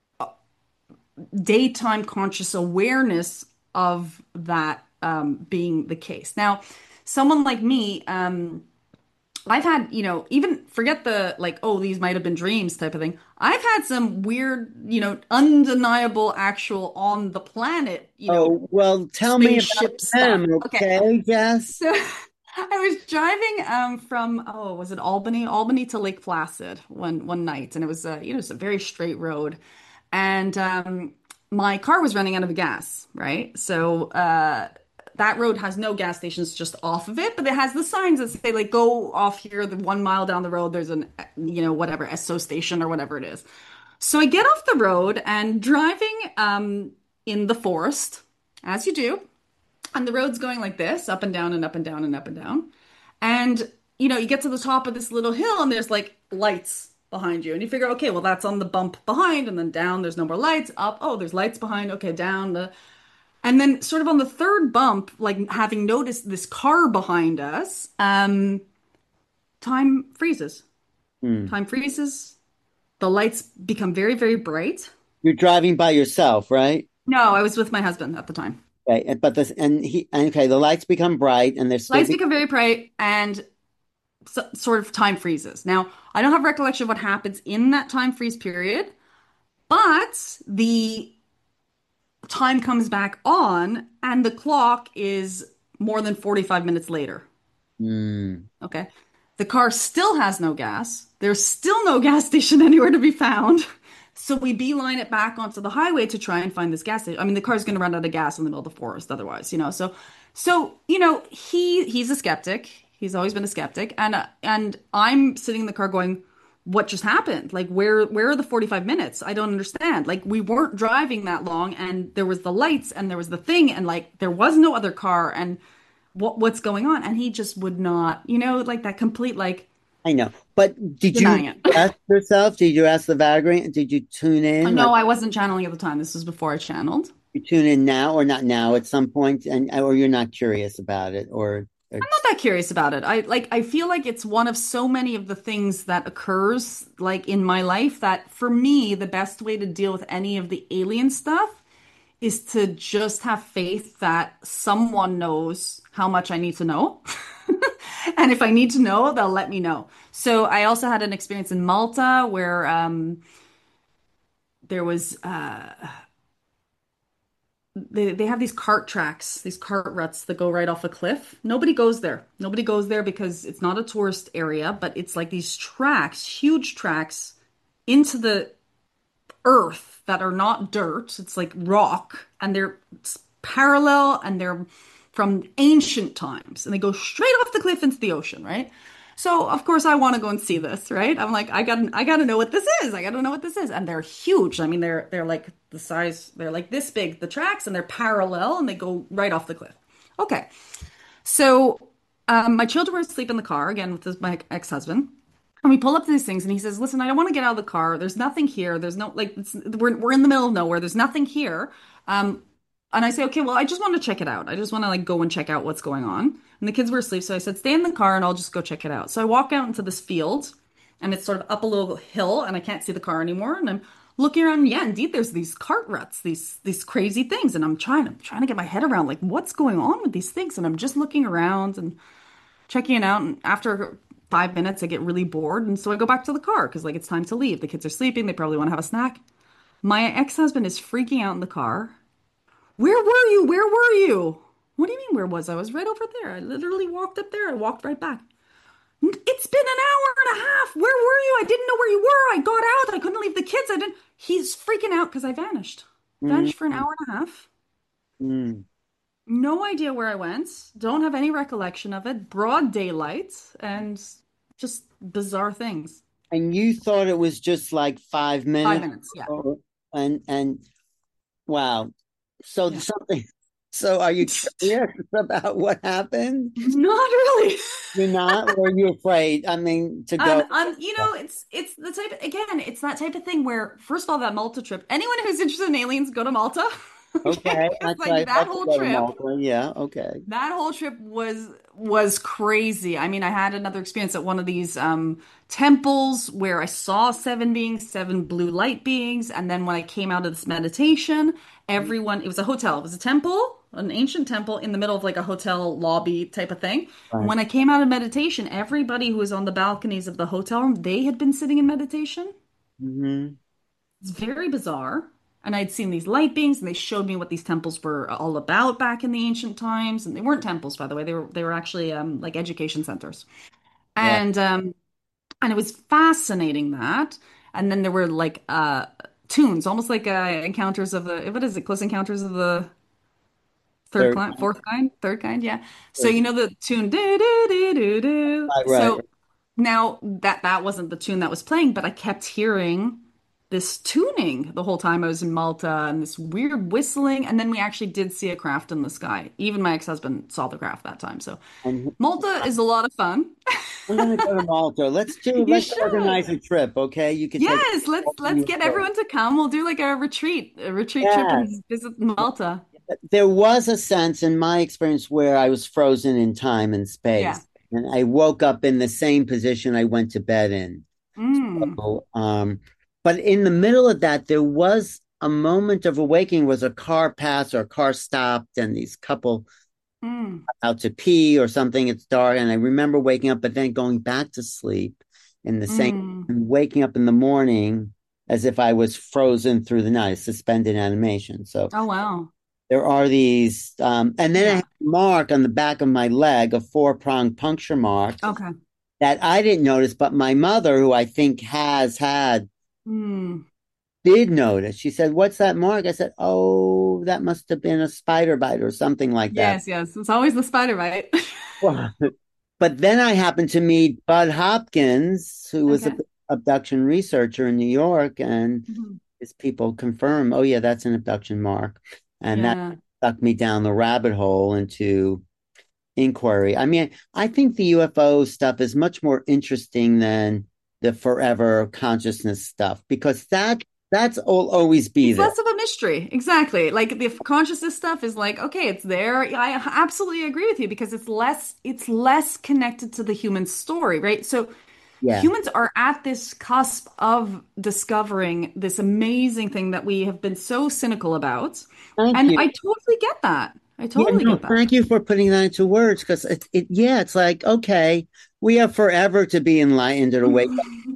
daytime conscious awareness of that um, being the case. Now, someone like me, um, I've had, you know, even forget the like, oh, these might have been dreams type of thing. I've had some weird, you know, undeniable actual on the planet, you know, Oh, well, tell me about spaceship stuff. them, Okay. okay? Yes. So I was driving um from oh, was it Albany? Albany to Lake Placid one one night, and it was uh, you know, it's a very straight road. And um my car was running out of gas, right? So uh that road has no gas stations just off of it, but it has the signs that say like go off here, the one mile down the road, there's an you know, whatever Esso station or whatever it is. So I get off the road and driving um in the forest, as you do, and the road's going like this, up and down and up and down and up and down. And you know, you get to the top of this little hill and there's like lights behind you. And you figure, okay, well, that's on the bump behind, and then down, there's no more lights. Up, oh, there's lights behind. Okay, down the and then sort of on the third bump, like having noticed this car behind us, um, time freezes. Hmm. Time freezes. The lights become very, very bright. You're driving by yourself, right? No, I was with my husband at the time. Okay, and- but this and he okay, the lights become bright and they're still Lights be become very bright, and so, sort of time freezes. Now, I don't have recollection of what happens in that time freeze period, but the time comes back on and the clock is more than forty-five minutes later. Hmm. Okay. The car still has no gas. There's still no gas station anywhere to be found. So we beeline it back onto the highway to try and find this gas station. I mean, the car's going to run out of gas in the middle of the forest otherwise, you know. So, so you know, he he's a skeptic. He's always been a skeptic, and uh, and I'm sitting in the car going, "What just happened? Like, where where are the forty-five minutes? I don't understand. Like, we weren't driving that long, and there was the lights, and there was the thing, and like there was no other car, and what what's going on?" And he just would not, you know, like that complete like I know. But did denying you it. ask yourself? Did you ask the Vagran? Did you tune in? Like No, I wasn't channeling at the time. This was before I channeled. you tune in now or not now at some point, and or you're not curious about it, or I'm not it's that curious about it. I like I feel like it's one of so many of the things that occurs like in my life that for me the best way to deal with any of the alien stuff is to just have faith that someone knows how much I need to know. And if I need to know, they'll let me know. So I also had an experience in Malta where um, there was uh, they they have these cart tracks, these cart ruts that go right off a cliff. Nobody goes there. Nobody goes there because it's not a tourist area, but it's like these tracks, huge tracks into the earth that are not dirt. It's like rock, and they're parallel, and they're from ancient times, and they go straight off the cliff into the ocean, right? So of course I want to go and see this, right? I'm like, I got I got to know what this is. I got to know what this is. And they're huge. I mean, they're they're like the size, they're like this big, the tracks, and they're parallel and they go right off the cliff. Okay. So um, my children were asleep in the car again with this, my ex-husband. And we pull up to these things and he says, "Listen, I don't want to get out of the car. There's nothing here. There's no like it's, we're we're in the middle of nowhere. There's nothing here." Um and I say, "Okay, well, I just want to check it out. I just want to like go and check out what's going on." And the kids were asleep, so I said, "Stay in the car and I'll just go check it out." So I walk out into this field and it's sort of up a little hill and I can't see the car anymore. And I'm looking around, and yeah, indeed, there's these cart ruts, these these crazy things. And I'm trying to trying to get my head around like what's going on with these things. And I'm just looking around and checking it out. And after five minutes, I get really bored. And so I go back to the car because like it's time to leave. The kids are sleeping. They probably want to have a snack. My ex-husband is freaking out in the car. "Where were you? Where were you?" "What do you mean, where was I? I was right over there. I literally walked up there. I walked right back." "It's been an hour and a half. Where were you? I didn't know where you were. I got out. I couldn't leave the kids. I didn't." He's freaking out because I vanished. mm, Vanished for an hour and a half. mm. No idea where I went. Don't have any recollection of it. Broad daylight and just bizarre things. And you thought it was just like five Five minutes, minutes. Yeah. or, and and wow, so Yeah. something So are you curious about what happened? Not really. You're not, or are you afraid? I mean, to Um, go. um, you know, it's it's the type of, again, it's that type of thing where, first of all, that Malta trip. Anyone who's interested in aliens, go to Malta. Okay, Okay, because that's like right. that Let's whole go to trip, Malta. Yeah, okay. that whole trip was was crazy. I mean, I had another experience at one of these um temples where I saw seven beings, seven blue light beings, and then when I came out of this meditation, everyone, it was a hotel, it was a temple, an ancient temple in the middle of like a hotel lobby type of thing. And Right. when I came out of meditation, everybody who was on the balconies of the hotel room, they had been sitting in meditation. Hmm. It's very bizarre. And I'd seen these light beings, and they showed me what these temples were all about back in the ancient times. And they weren't temples, by the way. They were they were actually um, like education centers. Right. And um, and it was fascinating that. And then there were like uh, tunes, almost like uh, encounters of the what is it? Close Encounters of the Third Third. Kind, Fourth Kind, Third Kind. Yeah. So Third. you know the tune do do do do do. Right, right. So now that that wasn't the tune that was playing, but I kept hearing this tuning the whole time I was in Malta and this weird whistling. And then we actually did see a craft in the sky. Even my ex-husband saw the craft that time. So And Malta is a lot of fun. I'm going to go to Malta. Let's do, You let's should. organize a trip, okay? You could take Yes, let's let's you get first. everyone to come. We'll do like a retreat, a retreat trip Yes. and visit Malta. There was a sense in my experience where I was frozen in time and Yeah. space. And I woke up in the same position I went to bed in. Mm, So, um, but in the middle of that, there was a moment of awakening, was a car passed or a car stopped, and these couple mm, out to pee or something. It's dark. And I remember waking up, but then going back to sleep in the same, mm. and waking up in the morning as if I was frozen through the night, suspended animation. So Oh wow. there are these, um, and then I Yeah. have a mark on the back of my leg, a four pronged puncture mark Okay. that I didn't notice, but my mother, who I think has had, Mm. did notice. She said, "What's that mark?" I said, "Oh, that must have been a spider bite or something like that." Yes, yes. It's always the spider bite. Well, but then I happened to meet Bud Hopkins, who was an Okay. abduction researcher in New York, and Mhm. his people confirm, "Oh, yeah, that's an abduction mark." And that Yeah. sucked me down the rabbit hole into inquiry. I mean, I think the U F O stuff is much more interesting than the forever consciousness stuff because that that's will always be It's there. less of a mystery. Exactly. Like the consciousness stuff is like, okay, it's there. I absolutely agree with you because it's less it's less connected to the human story, right? So Yeah. humans are at this cusp of discovering this amazing thing that we have been so cynical about. Thank And you. I totally get that. I Yeah, totally no, get that. thank you for putting that into words because it, it, yeah, it's like, okay, we have forever to be enlightened and awake.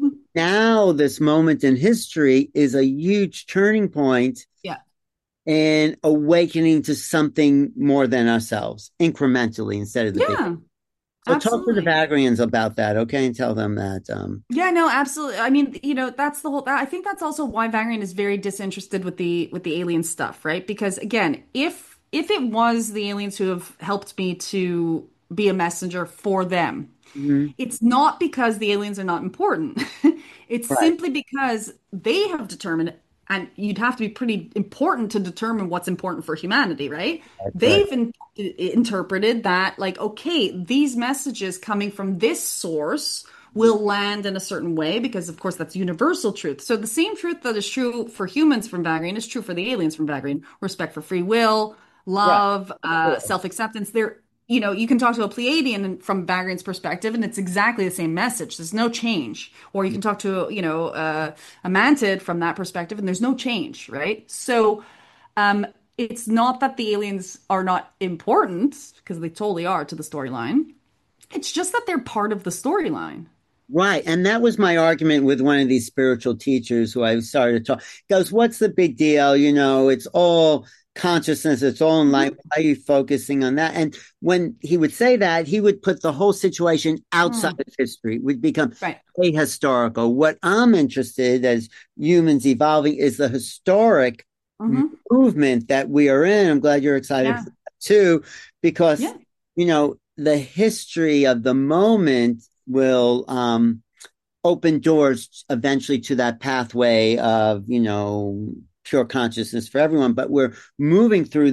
Now, this moment in history is a huge turning point Yeah. and awakening to something more than ourselves, incrementally instead of the big. Yeah, So talk to the absolutely. Bagrians about that, okay, and tell them that. Um, Yeah, no, absolutely. I mean, you know, that's the whole, I think that's also why Vangarian is very disinterested with the with the alien stuff, right? Because again, if if it was the aliens who have helped me to be a messenger for them, mhm. it's not because the aliens are not important. It's Right, simply because they have determined, and you'd have to be pretty important to determine what's important for humanity, right? right, right. They've in interpreted that, like, okay, these messages coming from this source will land in a certain way because, of course, that's universal truth. So the same truth that is true for humans from Vagrian is true for the aliens from Vagrian. Respect for free will, Right. love, uh, Sure. self-acceptance. They're you know, you can talk to a Pleiadian from Bagrian's perspective, and it's exactly the same message. There's no change. Or you can talk to, you know, uh, a Mantid from that perspective, and there's no change, right? So, um, it's not that the aliens are not important, because they totally are to the storyline. It's just that they're part of the storyline. Right. And that was my argument with one of these spiritual teachers who I started to talk. He goes, what's the big deal? You know, it's all consciousness, it's all in light. Mhm. Why are you focusing on that? And when he would say that, he would put the whole situation outside Mm, of history, it would become right. ahistorical. What I'm interested as humans evolving is the historic Hmm. movement that we are in. I'm glad you're excited Yeah. for that too, because, Yeah. you know, the history of the moment will um, open doors eventually to that pathway of, you know, pure consciousness for everyone. But we're moving through this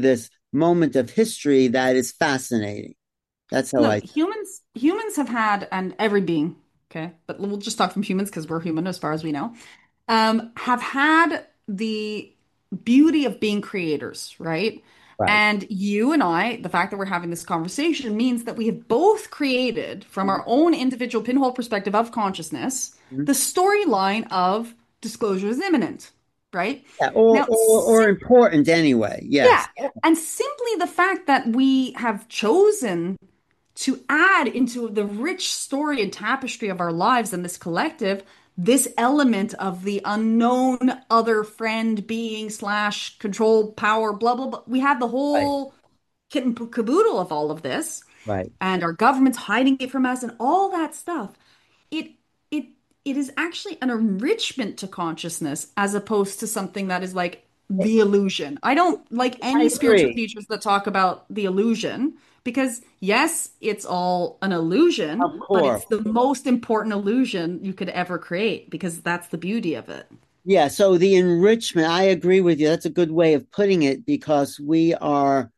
moment of history that is fascinating. That's how I. Look, humans humans have had, and every being, okay, but we'll just talk from humans because we're human as far as we know, um, have had the beauty of being creators, right? Right. And you and I, the fact that we're having this conversation means that we have both created, from our own individual pinhole perspective of consciousness, Mhm. the storyline of disclosure is imminent, right? Yeah, or, Now, or or important anyway. yeah, Yes. and simply the fact that we have chosen to add into the rich story and tapestry of our lives and this collective, this element of the unknown other friend being slash control power, blah, blah, blah. We have the Right. whole kit and caboodle of all of this, Right. and our government's hiding it from us and all that stuff. It it it is actually an enrichment to consciousness as opposed to something that is like the illusion. I don't like I any spiritual agree. teachers that talk about the illusion because yes, it's all an illusion, Of but course. it's the most important illusion you could ever create because that's the beauty of it. Yeah. So the enrichment, I agree with you. That's a good way of putting it because we are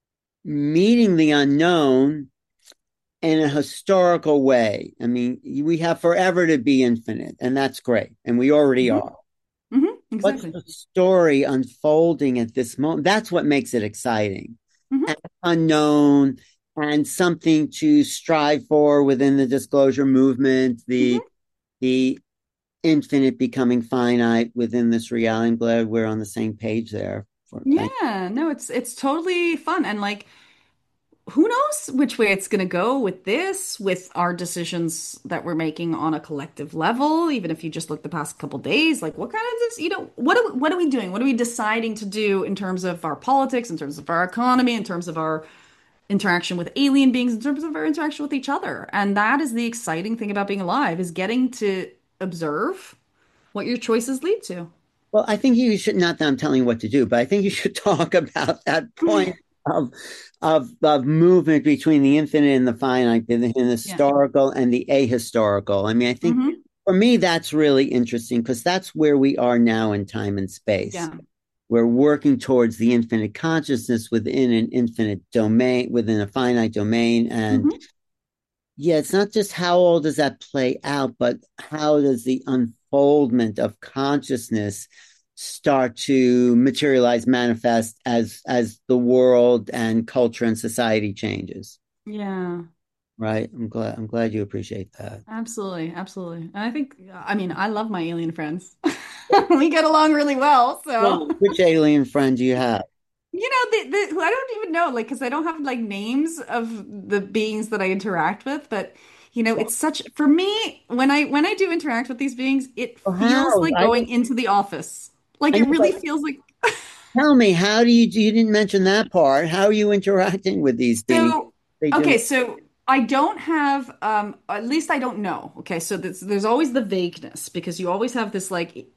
meeting the unknown in a historical way. I mean, we have forever to be infinite, and that's great. And we already Hmm. are. Hmm. What's Exactly. the story unfolding at this moment? That's what makes it exciting and Hmm. unknown and something to strive for within the disclosure movement, the Hmm. the infinite becoming finite within this reality. I'm glad we're on the same page there. For thank Yeah, no, it's it's totally fun and like who knows which way it's going to go with this, with our decisions that we're making on a collective level. Even if you just look the past couple days, like what kind of this, you know, what are we, what are we doing? What are we deciding to do in terms of our politics, in terms of our economy, in terms of our interaction with alien beings, in terms of our interaction with each other? And that is the exciting thing about being alive, is getting to observe what your choices lead to. Well, I think you should, not that I'm telling you what to do, but I think you should talk about that point of of of movement between the infinite and the finite, the, the Yeah. historical and the ahistorical. I mean, I think Hmm. for me that's really interesting because that's where we are now in time and space. Yeah. We're working towards the infinite consciousness within an infinite domain, within a finite domain. And Hmm. yeah, it's not just how all does that play out, but how does the unfoldment of consciousness start to materialize, manifest as as the world and culture and society changes. Yeah. Right? I'm glad I'm glad you appreciate that. Absolutely, absolutely. And I think, I mean, I love my alien friends. We get along really well. So, Well, which alien friend do you have? you know, the, the, I don't even know, like, because I don't have like names of the beings that I interact with, but you know, it's such for me when I when I do interact with these beings, it Well, feels how? like I going into the office. Like I it know, but really feels like tell me, how do you you didn't mention that part? How are you interacting with these beings? so. They do. Okay, so I don't have, um, at least I don't know. Okay, so there's, there's always the vagueness because you always have this like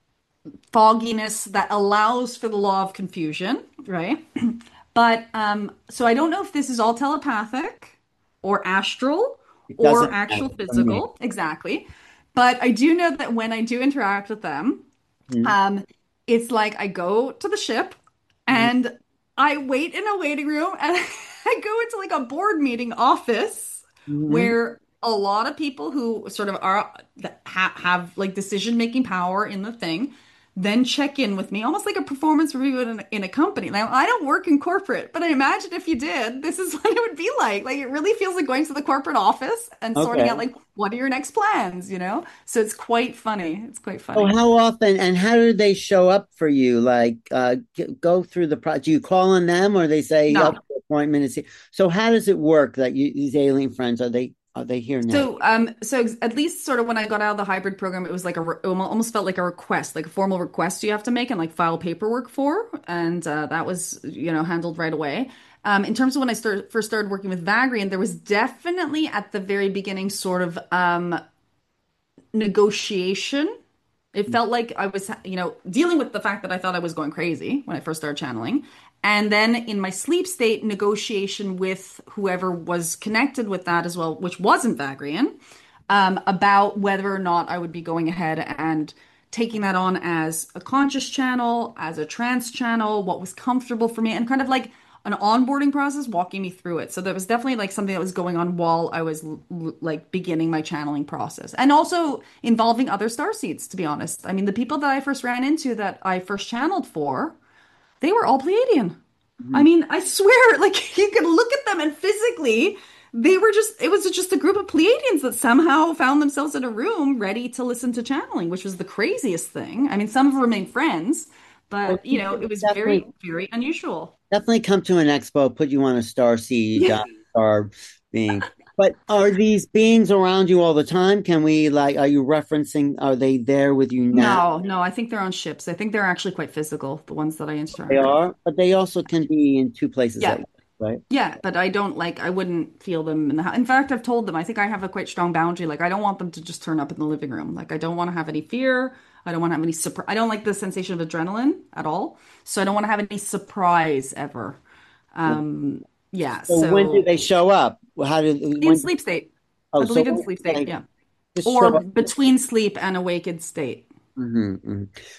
fogginess that allows for the law of confusion, right? But um, so I don't know if this is all telepathic or astral It or doesn't actual matter for me. physical, exactly. But I do know that when I do interact with them, Mhm. um, it's like I go to the ship and I wait in a waiting room and I go into like a board meeting office Mhm. where a lot of people who sort of are that ha have like decision making power in the thing then check in with me almost like a performance review in a, in a company. Now, I don't work in corporate, but I imagine if you did, this is what it would be like. Like it really feels like going to the corporate office and sorting out Okay. like what are your next plans, you know? So it's quite funny. It's quite So funny. how often and how do they show up for you? Like, uh, g- go through the pro. Do you call on them, or they say, "Oh, No. the appointment is here." So how does it work that you these alien friends are they are they here now? So, um, so ex- at least sort of when I got out of the hybrid program, it was like a re- it almo- almost felt like a request, like a formal request you have to make and like file paperwork for, and uh, that was you know handled right away. Um, in terms of when I start, first started working with Vagrian, there was definitely at the very beginning sort of um, negotiation. It felt like I was, you know, dealing with the fact that I thought I was going crazy when I first started channeling. And then in my sleep state, negotiation with whoever was connected with that as well, which wasn't Vagrian, um, about whether or not I would be going ahead and taking that on as a conscious channel, as a trance channel, what was comfortable for me, and kind of like an onboarding process walking me through it. So that was definitely like something that was going on while I was l- l- like beginning my channeling process. And also involving other starseeds, to be honest. I mean, the people that I first ran into that I first channeled for, they were all Pleiadian. I Mhm. mean, I swear, like you could look at them and physically they were just, it was just a group of Pleiadians that somehow found themselves in a room ready to listen to channeling, which was the craziest thing. I mean, some have remained friends, Well, but you you know, should it was definitely very, very unusual. definitely come to an expo, put you on a star seed, Yeah. uh, star being. But are these beings around you all the time? Can we like? Are you referencing? Are they there with you now? No, no, I think they're on ships. I think they're actually quite physical, the ones that I They interact with. are, but they also can be in two places at Yeah. once, right? Yeah, but I don't like, I wouldn't feel them in the house. In fact, I've told them, I think I have a quite strong boundary. Like, I don't want them to just turn up in the living room. Like, I don't want to have any fear. I don't want to have any surprise. I don't like the sensation of adrenaline at all. So I don't want to have any surprise ever. Um, yeah, So when do so they show up? Well, how do in when? sleep state. Oh, I so believe in when sleep do state, they yeah. just show Or up? between sleep and awakened state. Hmm, hmm.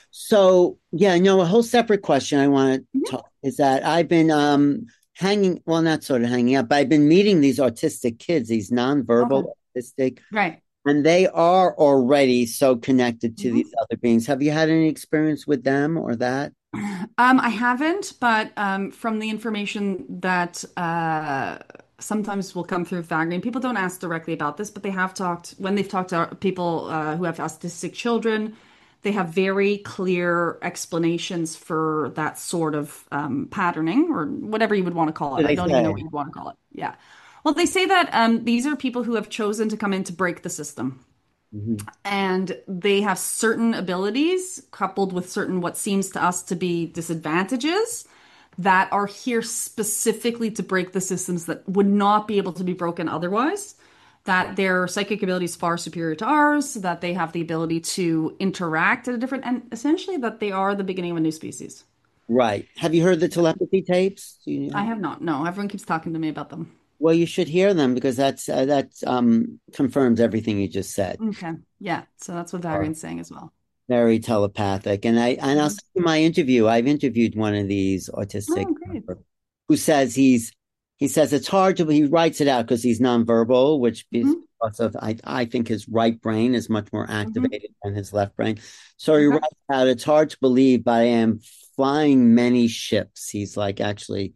So yeah, no, a whole separate question I want Mhm. to talk is that I've been um hanging, well, not sort of hanging out, but I've been meeting these autistic kids, these nonverbal Okay. autistic, Right. and they are already so connected to these Mhm. other beings. Have you had any experience with them or that? Um, I haven't, but um, from the information that uh, sometimes will come through Fagry, and people don't ask directly about this, but they have talked when they've talked to people uh, who have autistic children, they have very clear explanations for that sort of um, patterning or whatever you would want to call What it. do I they don't even know say? what you'd want to call it. Yeah. Well, they say that um, these are people who have chosen to come in to break the system Mhm. and they have certain abilities coupled with certain what seems to us to be disadvantages that are here specifically to break the systems that would not be able to be broken otherwise. That their psychic ability is far superior to ours, that they have the ability to interact at a different, and essentially that they are the beginning of a new species. Right. Have you heard the telepathy tapes? Do I you, have not. No, everyone keeps talking to me about them. well, you should hear them because that's uh, that um confirms everything you just said. Okay. Yeah. So that's what Varian's saying as well. Very telepathic. And I and I'll Mhm. say in my interview, I've interviewed one of these autistic Oh, great. who says he's he says it's hard to he writes it out because he's nonverbal, which is Hmm. because of I I think his right brain is much more Hmm. activated than his left brain. So he Okay. writes out it's hard to believe, but I am flying many ships. He's like actually,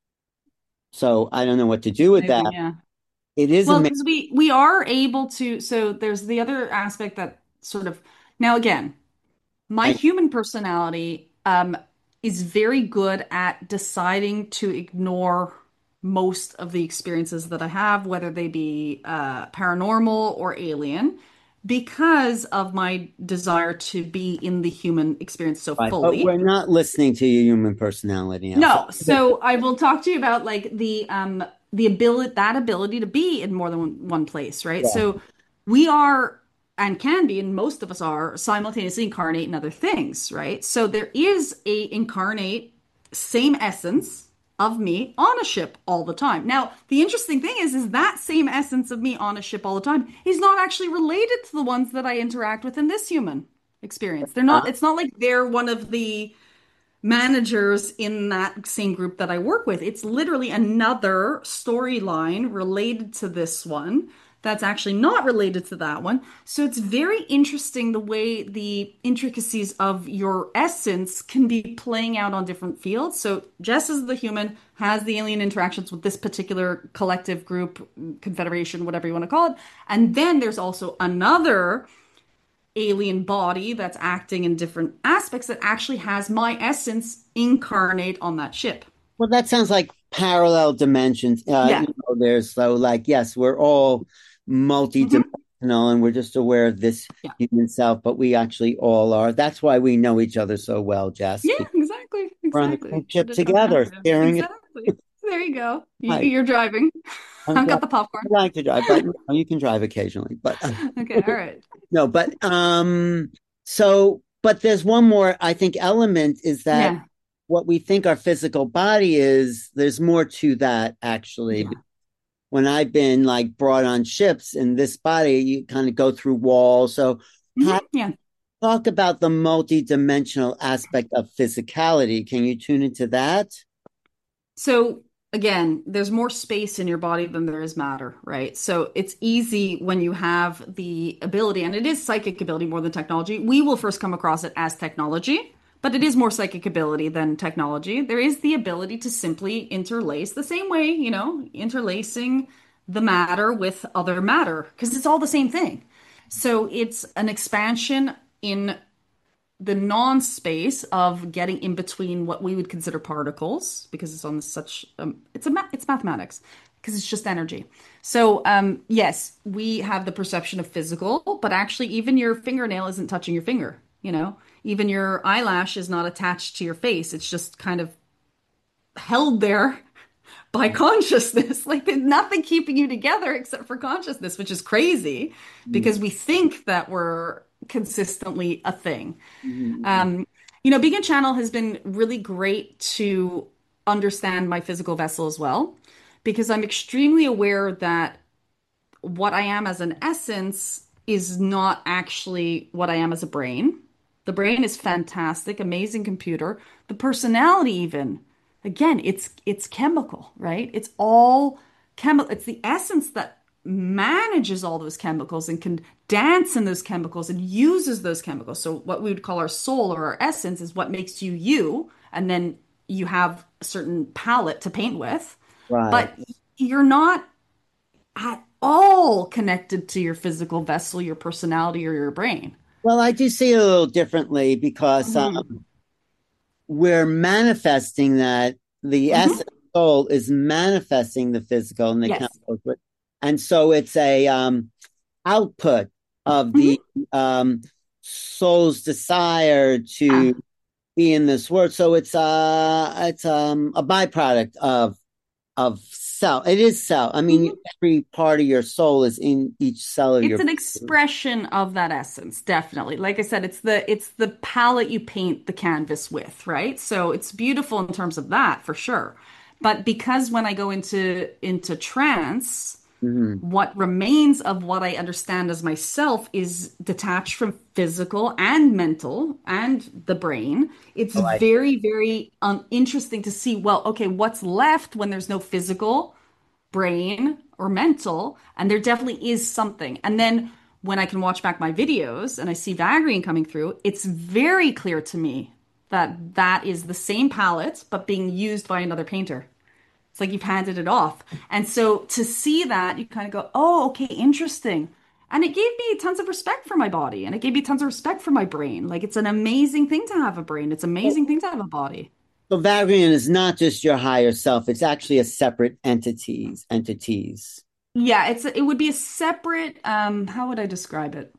so I don't know what to do with that. Amazing. Yeah. It is Well, amazing. because we we are able to, so there's the other aspect that sort of now again, my human personality um is very good at deciding to ignore most of the experiences that I have, whether they be uh paranormal or alien, because of my desire to be in the human experience so Right, but fully. we're not listening to your human personality now. So No, so I will talk to you about like the um the ability that ability to be in more than one, one place, right? yeah, So we are and can be, and most of us are simultaneously incarnate in other things, right? So there is a incarnate same essence of me on a ship all the time. Now, the interesting thing is, is that same essence of me on a ship all the time is not actually related to the ones that I interact with in this human experience. They're not, uh, it's not like they're one of the managers in that same group that I work with. It's literally another storyline related to this one that's actually not related to that one. So it's very interesting the way the intricacies of your essence can be playing out on different fields. So Jess is the human, has the alien interactions with this particular collective group, confederation, whatever you want to call it. And then there's also another alien body that's acting in different aspects that actually has my essence incarnate on that ship. well, that sounds like parallel dimensions. Uh, Yeah. you know, there's so like yes, we're all multi-dimensional, Hmm. and we're just aware of this Yeah. human self, but we actually all are. That's why we know each other so well, Jess, Yeah, because exactly. we're on the Exactly. same I ship did come down together, for you. staring at. Exactly. There you go. You, Hi, you're driving. I'm I've got driving. the popcorn. I like to drive, but you, know, you can drive occasionally. But Okay, all right. no, but um, so but there's one more I think element is that Yeah. what we think our physical body is, there's more to that actually. Yeah. When I've been like brought on ships in this body, you kind of go through walls. So Hmm. how, Yeah. talk about the multi-dimensional aspect of physicality. Can you tune into that? So again, there's more space in your body than there is matter, right? So it's easy when you have the ability, and it is psychic ability more than technology. We will first come across it as technology, but it is more psychic ability than technology. There is the ability to simply interlace the same way, you know, interlacing the matter with other matter, because it's all the same thing. So it's an expansion in the non-space of getting in between what we would consider particles because it's on such um, it's a ma- it's mathematics because it's just energy. So um yes, we have the perception of physical, but actually even your fingernail isn't touching your finger, you know. Even your eyelash is not attached to your face. It's just kind of held there by consciousness. Like there's nothing keeping you together except for consciousness, which is crazy because we think that we're consistently a thing. Mhm. Um, you know, Beacon Channel has been really great to understand my physical vessel as well, because I'm extremely aware that what I am as an essence is not actually what I am as a brain. The brain is fantastic, amazing computer. The personality, even, again, it's it's chemical, right? It's all chemical. It's the essence that manages all those chemicals and can dance in those chemicals and uses those chemicals. So what we would call our soul or our essence is what makes you you, and then you have a certain palette to paint with. Right. But you're not at all connected to your physical vessel, your personality, or your brain. Well, I do see it a little differently because Hmm. um, we're manifesting that the Hmm. essence soul is manifesting the physical and the Yes. chemicals, and so it's a um, output of the Hmm. um, soul's desire to Yeah. be in this world. So it's uh it's um a byproduct of of cell. It is cell. I mean, Hmm. every part of your soul is in each cell of It's your. an expression of that essence, definitely. Like I said, it's the it's the palette you paint the canvas with, right? So it's beautiful in terms of that for sure. But because when I go into into trance, Mhm. what remains of what I understand as myself is detached from physical and mental and the brain. It's Oh, I very, very um, interesting to see, well, okay, what's left when there's no physical, brain, or mental? And there definitely is something. And then when I can watch back my videos and I see Vagrian coming through, it's very clear to me that that is the same palette, but being used by another painter. It's like you've handed it off. And so to see that, you kind of go, oh, okay, interesting. And it gave me tons of respect for my body and it gave me tons of respect for my brain. Like it's an amazing thing to have a brain. It's an amazing thing to have a body. So Varian is not just your higher self; it's actually a separate entities. Entities Yeah, it's it would be a separate um how would I describe it?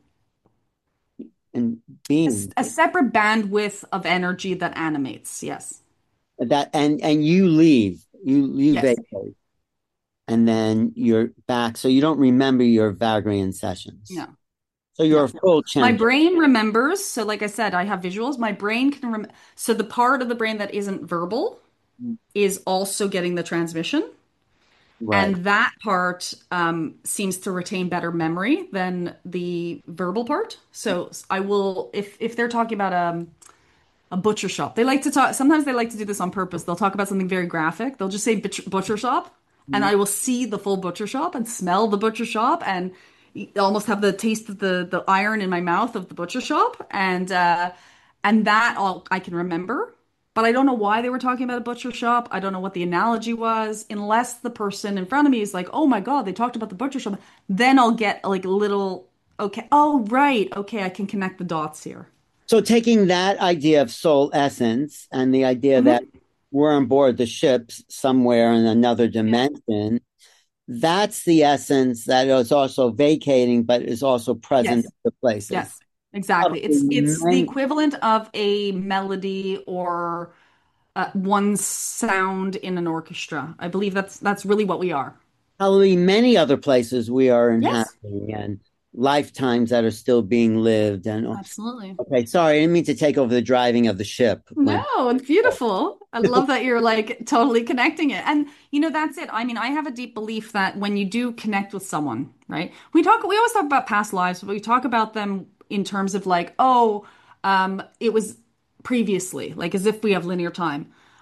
and A, being s- a separate bandwidth of energy that animates. Yes. that, and and you leave, you you Yes. vacate, and then you're back. So you don't remember your Varian sessions. No. So you're No. a full My champion. brain remembers. So like I said, I have visuals. My brain can rem so the part of the brain that isn't verbal is also getting the transmission. Right. And that part um, seems to retain better memory than the verbal part. So I will, if if they're talking about um, a butcher shop, they like to talk. Sometimes they like to do this on purpose. They'll talk about something very graphic. They'll just say butcher, butcher shop, and I will see the full butcher shop and smell the butcher shop and almost have the taste of the the iron in my mouth of the butcher shop, and uh, and that all I can remember. But I don't know why they were talking about a butcher shop. I don't know what the analogy was, unless the person in front of me is like, "Oh my God, they talked about the butcher shop." Then I'll get like a little, okay, oh right, okay, I can connect the dots here. So taking that idea of soul essence and the idea that Hmm. we're on board the ships somewhere in another Yeah. dimension, that's the essence that is also vacating, but is also present Yes. at the places. Yes. Exactly. It's it's the Many, equivalent of a melody or uh, one sound in an orchestra. I believe that's that's really what we are. probably many other places we are Yes, inhabiting and lifetimes that are still being lived. And absolutely. okay, sorry, I didn't mean to take over the driving of the ship. When No, it's beautiful. I love that you're like totally connecting it. And you know, that's it. I mean, I have a deep belief that when you do connect with someone, right? We talk, we always talk about past lives, but we talk about them in terms of like, oh, um, it was previously, like as if we have linear time.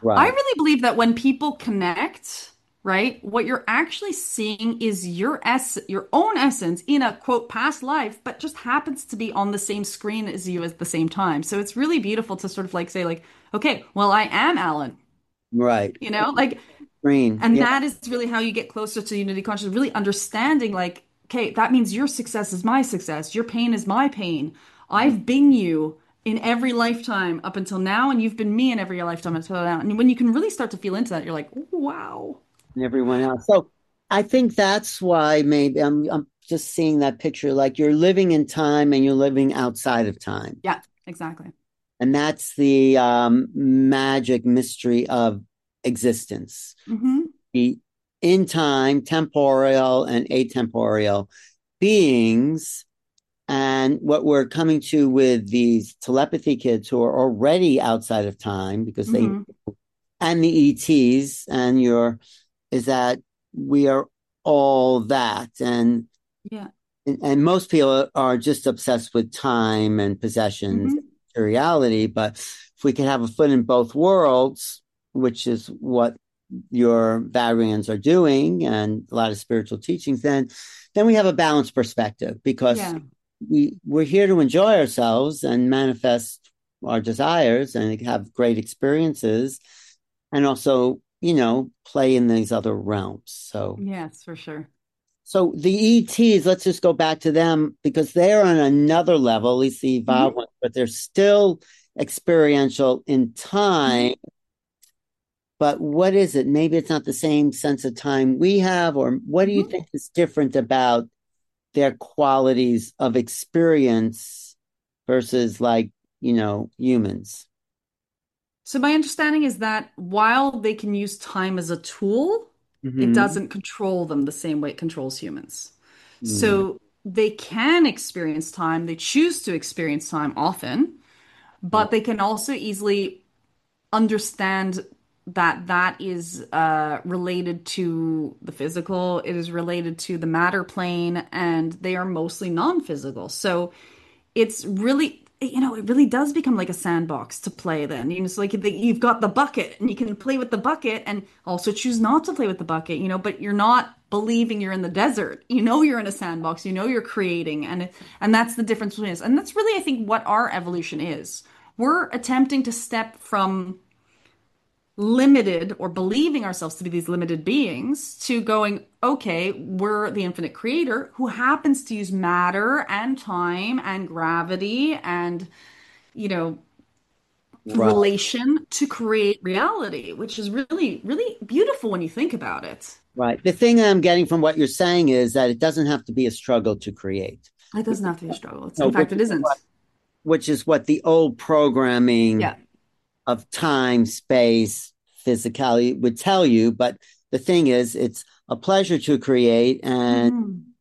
I Right. really believe that when people connect, right, what you're actually seeing is your ess your own essence in a quote past life, but just happens to be on the same screen as you at the same time. So it's really beautiful to sort of like say like, okay, well, I am Alan, Right. you know, like, Green. and Yeah. that is really how you get closer to unity consciousness, really understanding like, okay, that means your success is my success, your pain is my pain. I've been you in every lifetime up until now, and you've been me in every lifetime until now. And when you can really start to feel into that, you're like, "Ooh, wow." And everyone else. So I think that's why maybe I'm I'm just seeing that picture like you're living in time and you're living outside of time. Yeah, exactly. And that's the um, magic mystery of existence. Hmm. The in time, temporal and atemporal beings. And what we're coming to with these telepathy kids who are already outside of time because they, Hmm. and the E Ts and your, is that we are all that. And, Yeah. and most people are just obsessed with time and possessions, Hmm. materiality. But if we could have a foot in both worlds, which is what your variants are doing and a lot of spiritual teachings, then then we have a balanced perspective because Yeah. we we're here to enjoy ourselves and manifest our desires and have great experiences and also, you know, play in these other realms. So Yes, for sure. so the E Ts, let's just go back to them because they're on another level, at least the evolved Hmm. ones, but they're still experiential in time. Hmm. But what is it? Maybe it's not the same sense of time we have, or what do you Hmm. think is different about their qualities of experience versus like, you know, humans? So my understanding is that while they can use time as a tool, it Hmm. doesn't control them the same way it controls humans. Mm, So they can experience time, they choose to experience time often, but they can also easily understand that that is uh, related to the physical, it is related to the matter plane, and they are mostly non-physical. So it's really, you know, it really does become like a sandbox to play then. You know, it's like the, you've got the bucket and you can play with the bucket and also choose not to play with the bucket, you know, but you're not believing you're in the desert. You know you're in a sandbox, you know you're creating, and and that's the difference between us. And that's really, I think, what our evolution is. We're attempting to step from limited or believing ourselves to be these limited beings to going, okay, we're the infinite creator who happens to use matter and time and gravity and, you know, right, relation to create reality, which is really, really beautiful when you think about it. right. The thing I'm getting from what you're saying is that it doesn't have to be a struggle to create. It doesn't have to be a struggle. It's, No, in fact, which it is what, isn't. which is what the old programming Yeah. of time, space, physicality would tell you. But the thing is, it's a pleasure to create, and Hmm.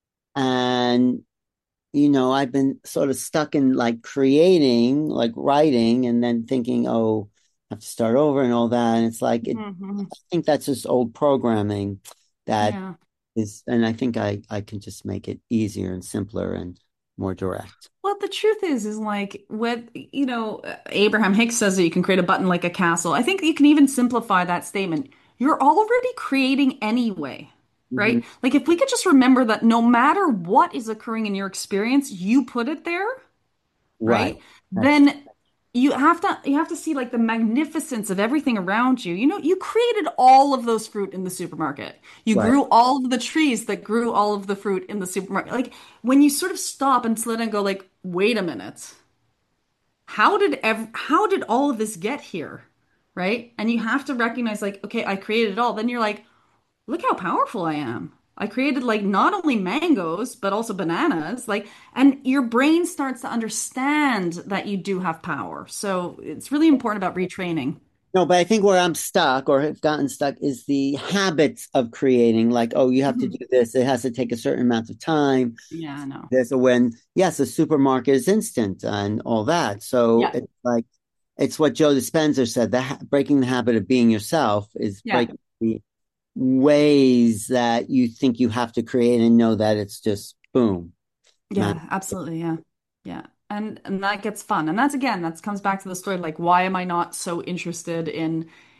and you know, I've been sort of stuck in like creating, like writing, and then thinking, oh, I have to start over and all that. And it's like, it, Hmm. I think that's just old programming that Yeah. is, and I think I, I can just make it easier and simpler and more direct. Well, the truth is, is like with, you know, Abraham Hicks says that you can create a button like a castle. I think you can even simplify that statement. You're already creating anyway, Hmm. right? Like if we could just remember that no matter what is occurring in your experience, you put it there, Right. right? That's Then you have to you have to see like the magnificence of everything around you. You know, you created all of those fruit in the supermarket. You right. grew all of the trees that grew all of the fruit in the supermarket. Like when you sort of stop and slow down and go like, wait a minute. How did ev how did all of this get here? Right? And you have to recognize like, okay, I created it all. Then you're like, look how powerful I am. I created like not only mangoes, but also bananas. Like, and your brain starts to understand that you do have power. So it's really important about retraining. No, but I think where I'm stuck or have gotten stuck is the habits of creating. Like, oh, you have to do Mhm. this. It has to take a certain amount of time. Yeah, no. This or when, yes, a supermarket is instant and all that. So Yeah, it's like, it's what Joe Dispenza said, the ha- breaking the habit of being yourself is yeah, breaking the ways that you think you have to create and know that it's just boom. Man. yeah, absolutely. Yeah, yeah. And and that gets fun. And that's again, that comes back to the story like, why am I not so interested in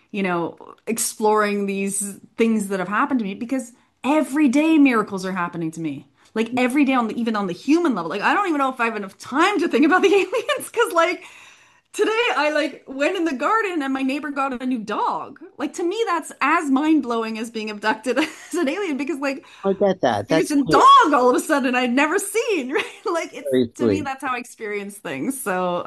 you know, exploring these things that have happened to me because every day miracles are happening to me. Like every day on the even on the human level. Like I don't even know if I have enough time to think about the aliens because like today I like went in the garden and my neighbor got a new dog. Like to me that's as mind-blowing as being abducted as an alien because like I get that. there's That's a cute. dog all of a sudden I'd never seen, right? Like it's Very to me sweet. that's how I experience things. So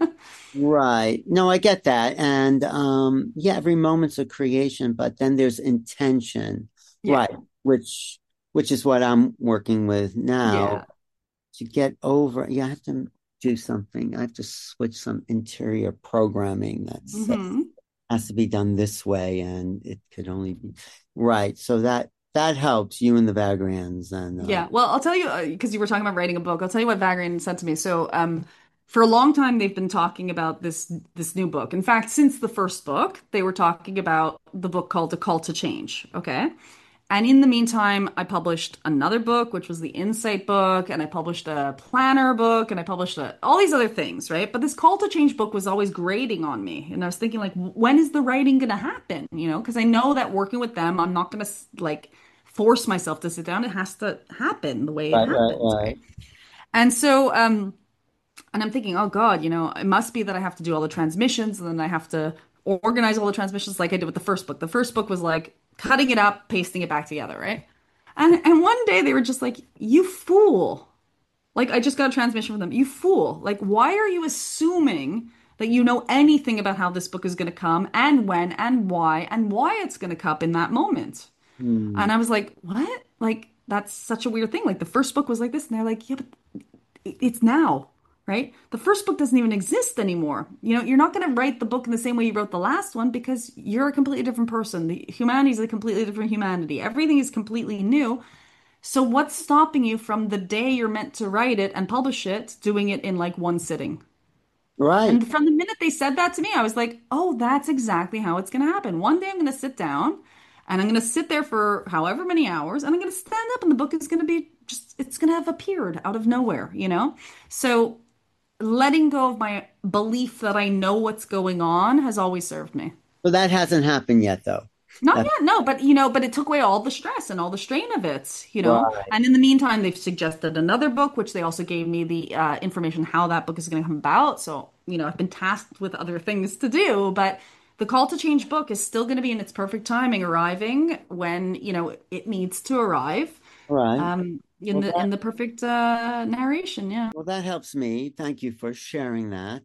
Right. No, I get that. And um, yeah, every moment's a creation, but then there's intention. yeah. Right. Which which is what I'm working with now Yeah. to get over. You have to do something. I have to switch some interior programming that's uh, hmm has to be done this way, and it could only be right. So that that helps you and the Vagrants, and uh, Yeah. Well, I'll tell you uh, because you were talking about writing a book. I'll tell you what Vagran said to me. So, um, for a long time they've been talking about this this new book. In fact, since the first book, they were talking about the book called A Call to Change. Okay. And in the meantime, I published another book, which was the Insight book, and I published a planner book, and I published a, all these other things, right? But this Call to Change book was always grating on me. And I was thinking, like, when is the writing going to happen? You know, because I know that working with them, I'm not going to, like, force myself to sit down. It has to happen the way it right, right, happens, right. right? And so, um, and I'm thinking, oh God, you know, it must be that I have to do all the transmissions and then I have to organize all the transmissions like I did with the first book. The first book was like cutting it up, pasting it back together, right? And and one day they were just like, "You fool." Like I just got a transmission from them. "You fool. Like why are you assuming that you know anything about how this book is going to come and when and why and why it's going to come in that moment?" Hmm. And I was like, "What?" Like that's such a weird thing. Like the first book was like this and they're like, "Yeah, but it's now, right? The first book doesn't even exist anymore. You know, you're not going to write the book in the same way you wrote the last one because you're a completely different person. The humanity is a completely different humanity. Everything is completely new. So what's stopping you from the day you're meant to write it and publish it, doing it in like one sitting?" Right. And from the minute they said that to me, I was like, "Oh, that's exactly how it's going to happen. One day I'm going to sit down and I'm going to sit there for however many hours and I'm going to stand up and the book is going to be just, it's going to have appeared out of nowhere, you know?" So letting go of my belief that I know what's going on has always served me. So that hasn't happened yet, though. Not That's yet, no, but you know, but it took away all the stress and all the strain of it, you know. right. And in the meantime, they've suggested another book, which they also gave me the uh, information how that book is going to come about. So, you know, I've been tasked with other things to do, but the Call to Change book is still going to be in its perfect timing, arriving when, you know, it needs to arrive, Right. um, in Well, the that in the perfect uh, narration. Yeah. well, that helps me. Thank you for sharing that.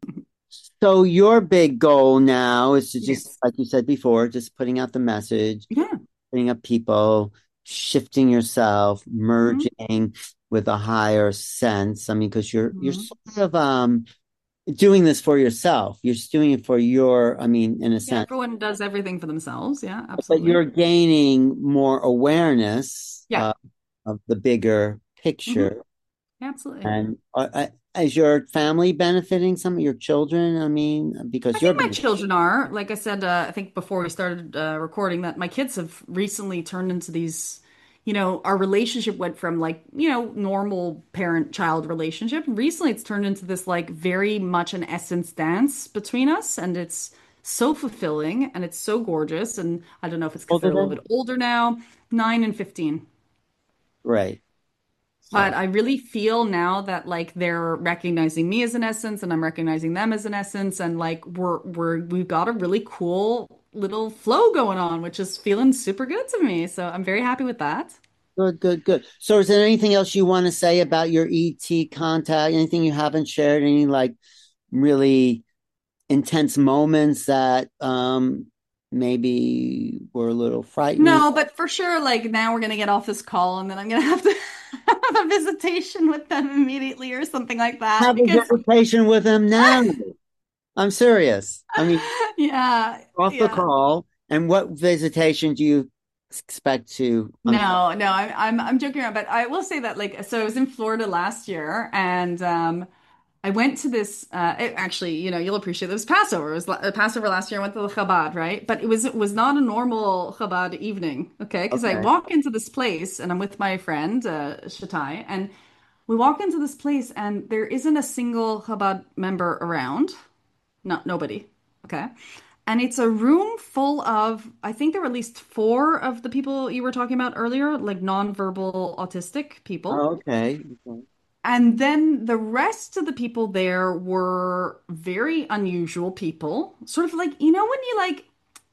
So your big goal now is to just, Yes. like you said before, just putting out the message, Yeah. putting up people, shifting yourself, Mhm. merging with a higher sense. I mean, because you're you're Mhm. sort of um doing this for yourself. You're just doing it for your, I mean, in a Yeah, sense, everyone does everything for themselves. Yeah, but absolutely. you're gaining more awareness Yeah. uh, of the bigger hmm picture. Absolutely. And uh, uh, is your family benefiting some of your children? I mean, I because you're think my benefiting. children are. Like I said, uh, I think before we started uh, recording that my kids have recently turned into these, you know, our relationship went from like, you know, normal parent-child relationship. Recently it's turned into this like very much an essence dance between us and it's so fulfilling and it's so gorgeous. And I don't know if it's because Older they're a little than? bit older now, nine and fifteen. Right. But So, I really feel now that like they're recognizing me as an essence and I'm recognizing them as an essence and like we're we're we've got a really cool little flow going on, which is feeling super good to me. So I'm very happy with that. good, good, good. So, is there anything else you want to say about your E T contact? Anything you haven't shared? Any like really intense moments that um maybe were a little frightening? No, but for sure, like now we're gonna get off this call and then I'm gonna have to have a visitation with them immediately or something like that Have a because visitation with them now. I'm serious. I mean, yeah, off the yeah. call. And what visitation do you expect to unfold? No, no, I'm I'm I'm joking around, but I will say that like so I was in Florida last year and um I went to this uh it, actually, you know, you'll appreciate this Passover. It was la- uh, Passover last year I went to the Chabad, right? But it was it was not a normal Chabad evening, okay? Because I Okay. walk into this place and I'm with my friend uh Shatai and we walk into this place and there isn't a single Chabad member around. Not nobody. Okay. And it's a room full of, I think there were at least four of the people you were talking about earlier, like nonverbal autistic people. Oh, okay. Okay. And then the rest of the people there were very unusual people. Sort of like, you know, when you like,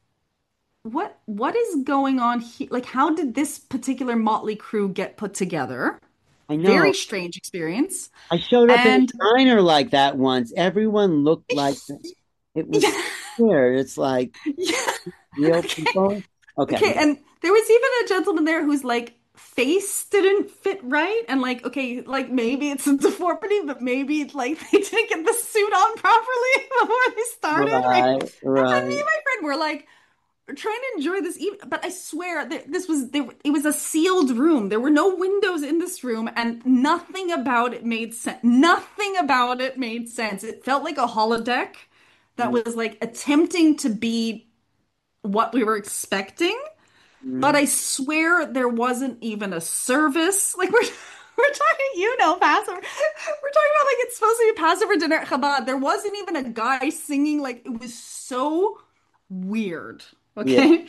what what is going on here? Like, how did this particular motley crew get put together? I Very know. strange experience. I showed up in And a diner like that once. Everyone looked like it was yeah, weird. It's like yeah. real Okay. people. Okay. Okay, and there was even a gentleman there who's like face didn't fit right, and like okay, like maybe it's a deformity, but maybe like they didn't get the suit on properly before they started, right? Right, And then me right. and my friend were like trying to enjoy this even, but I swear that this was there, it was a sealed room. There were no windows in this room, and nothing about it made sense. Nothing about it made sense. It felt like a holodeck that was like attempting to be what we were expecting. But Mhm. I swear there wasn't even a service. Like we're we're talking, you know, Passover. We're talking about like it's supposed to be Passover dinner at Chabad. There wasn't even a guy singing. Like it was so weird. Yeah. Okay.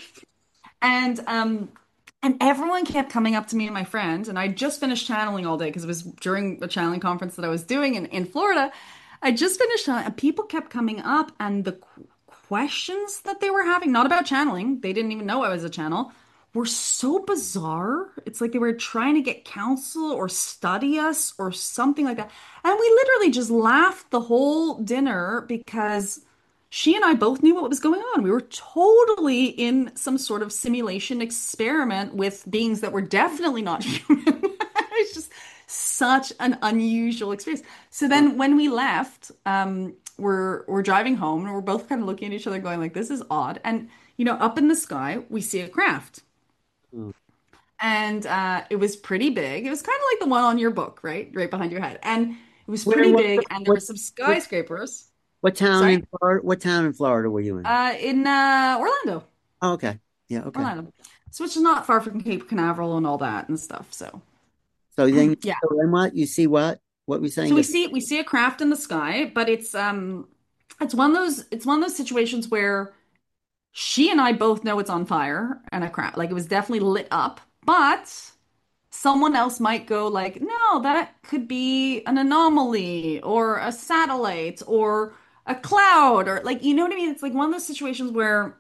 And um and everyone kept coming up to me and my friend, and I just finished channeling all day because it was during the channeling conference that I was doing in, in Florida. I just finished channeling, and people kept coming up, and the qu- questions that they were having, not about channeling, they didn't even know I was a channel, were so bizarre. It's like they were trying to get counsel or study us or something like that. And we literally just laughed the whole dinner because she and I both knew what was going on. We were totally in some sort of simulation experiment with beings that were definitely not human. It's just such an unusual experience. So then when we left, um, we're we're driving home and we're both kind of looking at each other going like, this is odd. And you know, up in the sky, we see a craft. Mm. And uh, it was pretty big. It was kind of like the one on your book, right? Right behind your head. And it was Where pretty was big and there were what some what skyscrapers. what town Sorry? in Florida? What town in Florida were you in? Uh, in uh, Orlando. Oh, okay. Yeah, okay. Orlando. So which is not far from Cape Canaveral and all that and stuff. So So then, yeah. so then what? You see what? What were you So saying? we That see we see a craft in the sky, but it's um it's one of those it's one of those situations where she and I both know it's on fire and a craft like it was definitely lit up, but someone else might go like, no, that could be an anomaly or a satellite or a cloud or like you know what I mean? It's like one of those situations where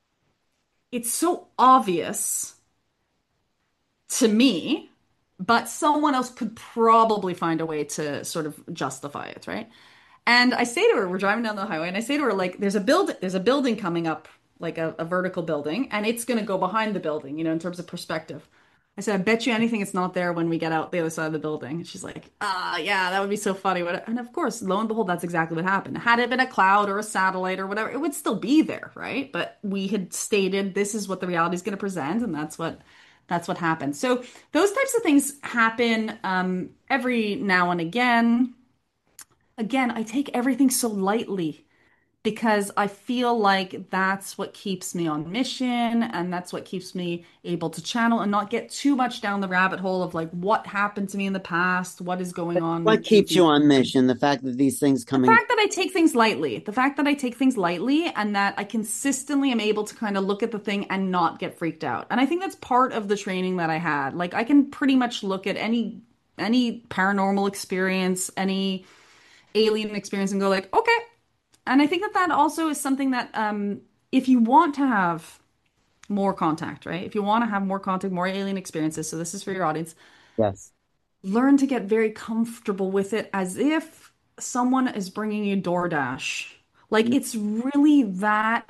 it's so obvious to me, but someone else could probably find a way to sort of justify it, right? And I say to her, we're driving down the highway, and I say to her, like, there's a build, there's a building coming up, like a, a vertical building, and it's going to go behind the building, you know, in terms of perspective. I said, I bet you anything it's not there when we get out the other side of the building. And she's like, ah, yeah, that would be so funny. And of course, lo and behold, that's exactly what happened. Had it been a cloud or a satellite or whatever, it would still be there, right? But we had stated this is what the reality is going to present, and that's what that's what happened. So those types of things happen um, every now and again. Again, I take everything so lightly because I feel like that's what keeps me on mission and that's what keeps me able to channel and not get too much down the rabbit hole of like what happened to me in the past, what is going what on with keeps you these. on mission? The fact that these things The coming. fact that I take things lightly, the fact that I take things lightly and that I consistently am able to kind of look at the thing and not get freaked out. And I think that's part of the training that I had. Like I can pretty much look at any any paranormal experience, any alien experience and go like, okay. And I think that that also is something that um if you want to have more contact, right? If you want to have more contact, more alien experiences, so this is for your audience, Yes. learn to get very comfortable with it as if someone is bringing you DoorDash. Like it's really that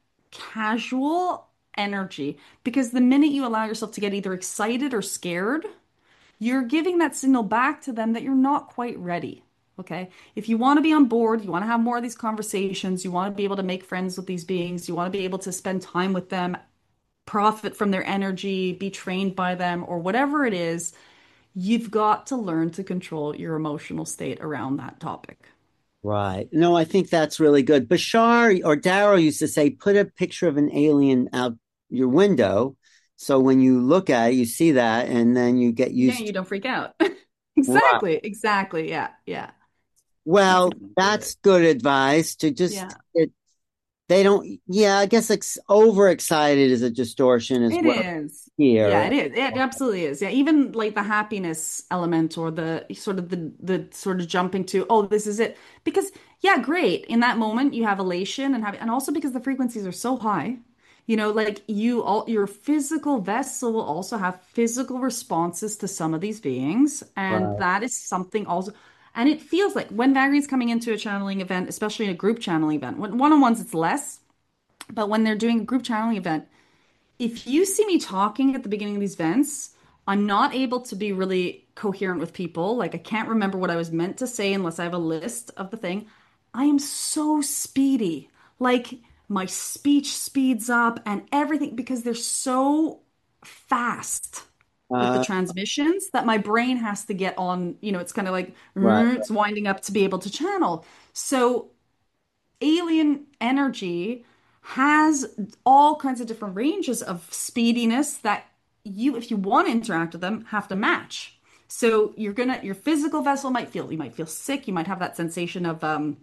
casual energy because the minute you allow yourself to get either excited or scared, you're giving that signal back to them that you're not quite ready. Okay. If you want to be on board, you want to have more of these conversations, you want to be able to make friends with these beings, you want to be able to spend time with them, profit from their energy, be trained by them, or whatever it is, you've got to learn to control your emotional state around that topic. Right. No, I think that's really good. Bashar or Daryl used to say, put a picture of an alien out your window. So when you look at it, you see that, and then you get Yeah, used you to don't freak out. right. Exactly. Exactly. Yeah. Yeah. That's Well, exactly it. that's good advice to just Yeah. it, they don't, yeah, I guess ex overexcited is a distortion as It well is. Yeah, here. it is. It absolutely is. Yeah, even like the happiness element or the sort of the the sort of jumping to, oh, this is it. Because yeah, great. In that moment you have elation and have and also because the frequencies are so high. You know, like you all your physical vessel will also have physical responses to some of these beings, and Right. that is something also. And it feels like when Valerie's coming into a channeling event, especially in a group channeling event, when one-on-ones it's less, but when they're doing a group channeling event, if you see me talking at the beginning of these events, I'm not able to be really coherent with people. Like I can't remember what I was meant to say unless I have a list of the thing. I am so speedy. Like my speech speeds up and everything because they're so fast with the Uh, transmissions that my brain has to get on, you know, it's kind of like right. "Mm," it's winding up to be able to channel. So alien energy has all kinds of different ranges of speediness that you, if you want to interact with them, have to match. So you're gonna, your physical vessel might feel, you might feel sick, you might have that sensation of, um,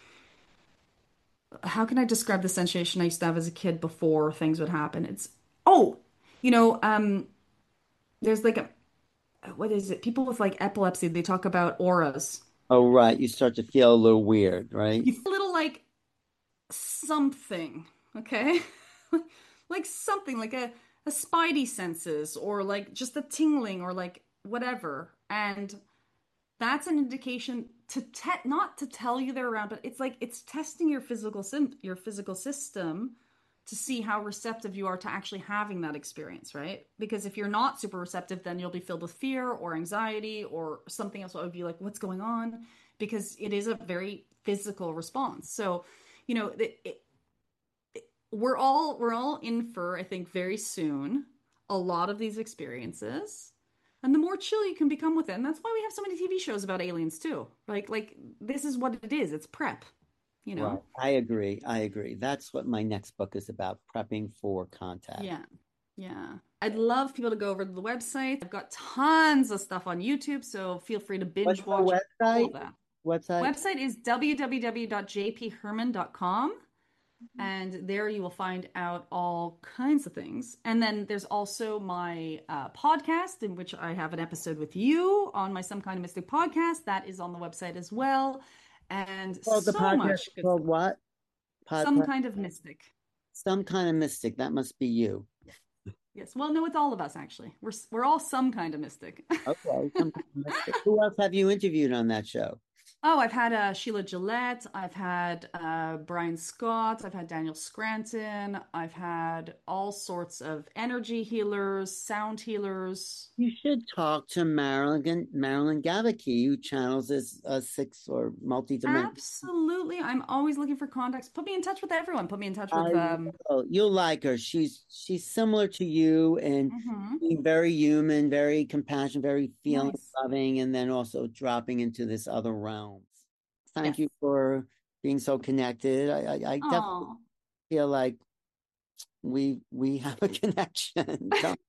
how can I describe the sensation I used to have as a kid before things would happen? It's, oh, you know, um, there's like a, what is it? People with like epilepsy, they talk about auras. Oh, right. You start to feel a little weird, right? You feel a little like something, okay? Like something like a a spidey senses or like just a tingling or like whatever. And that's an indication to te not to tell you they're around, but it's like it's testing your physical sim your physical system to see how receptive you are to actually having that experience, right? Because if you're not super receptive, then you'll be filled with fear or anxiety or something else that would be like, what's going on? Because it is a very physical response. So, you know, it, it, we're all we're all in for, I think, very soon a lot of these experiences. And the more chill you can become with it. And that's why we have so many T V shows about aliens too. Like like this is what it is. It's prep, you Right. know? I agree. I agree. That's what my next book is about, prepping for contact. Yeah. Yeah. I'd love people to go over to the website. I've got tons of stuff on YouTube, so feel free to What's binge watch the all website? of that. Website? Website is w w w dot j p herman dot com. And there you will find out all kinds of things. And then there's also my uh, podcast, in which I have an episode with you on my Some Kind of Mystic podcast. That is on the website as well. And Well, the so podcast much good called stuff. what? Some Podcast? Kind of Mystic. Some kind of mystic. That must be you. Yes. Well, no, it's all of us, actually. We're, we're all some kind of mystic. Okay, some kind of mystic. Who else have you interviewed on that show? Oh, I've had uh, Sheila Gillette. I've had uh, Brian Scott. I've had Daniel Scranton. I've had all sorts of energy healers, sound healers. You should talk to Marilyn Marilyn Gavicki, who channels this uh, six or multi-dimensional. Absolutely. I'm always looking for contacts. Put me in touch with everyone. Put me in touch I with um will. You'll like her. She's she's similar to you and mhm. being very human, very compassionate, very feeling Nice. loving, and then also dropping into this other realms. Thank Yes. you for being so connected. I, I, I definitely Oh. feel like we we have a connection. Don't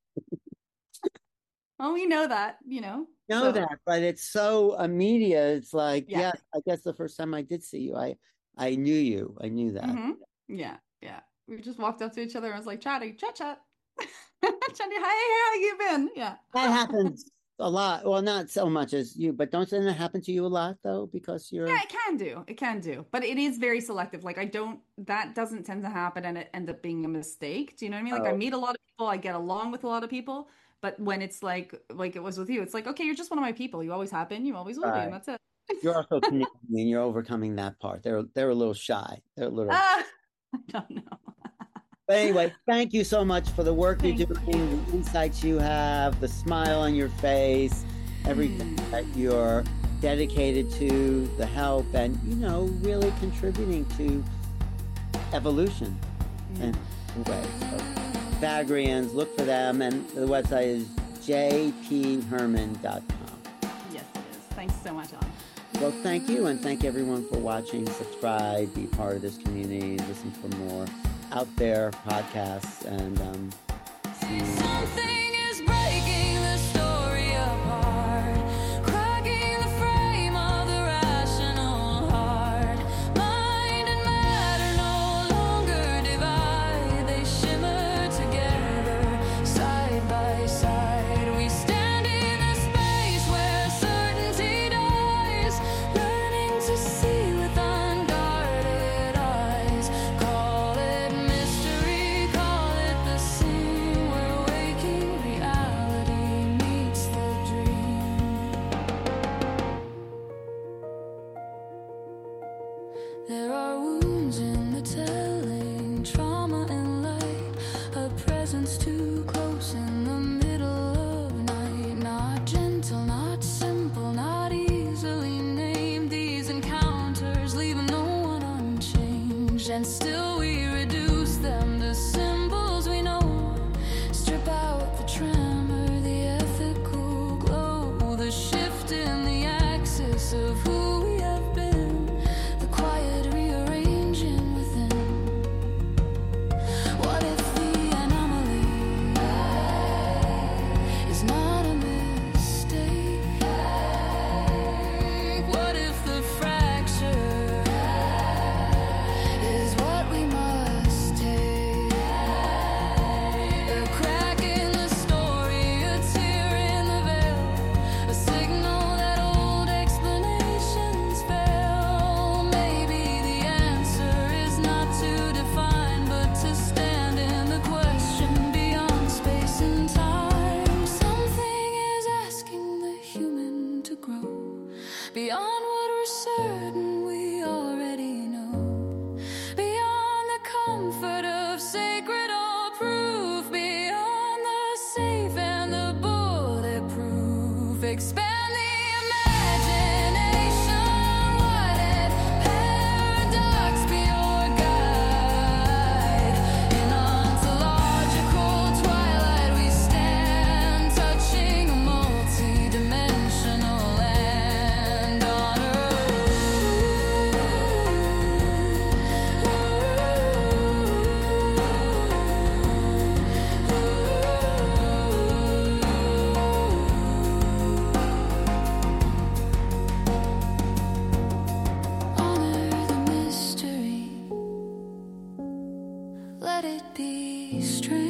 Well, we know that, you know. know So, that, but it's so immediate. It's like, yeah. yeah, I guess the first time I did see you, I I knew you. I knew that. hmm Yeah. Yeah. We just walked up to each other and was like chatting, chat chat. Chatting, hi, how you been? Yeah. That happens a lot. Well, not so much as you, but don't it happen to you a lot though? Because Yeah, you're it can do. It can do. But it is very selective. Like I don't that doesn't tend to happen and it end up being a mistake. Do you know what I mean? Like I oh, meet a lot of people, I get along with a lot of people, but when it's like like it was with you, it's like, okay, you're just one of my people. You always have been, you always will be, and right. that's it. You're also Canadian and you're overcoming that part. They're they're a little shy. They're a little. Ah, I don't know. But anyway, thank you so much for the work you're Thank doing, you. the insights you have, the smile on your face, everything Mm, that you're dedicated to, the help, and you know, really contributing to evolution yeah. in a way. So, Vagrians, look for them, and the website is j p herman dot com. Yes, it is. Thanks so much, Alan. Well, thank you, and thank everyone for watching. Subscribe, be part of this community, listen for more out there podcasts, and um, see you. Something is breaking the story apart, cracking the frame of the rational heart. Mind and matter no longer expand the imagination. What if paradox be your guide? In ontological twilight we stand, touching a multi-dimensional land on honor the mystery. Let it be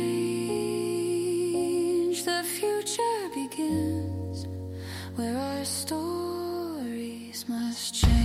strange. The future begins where our stories must change.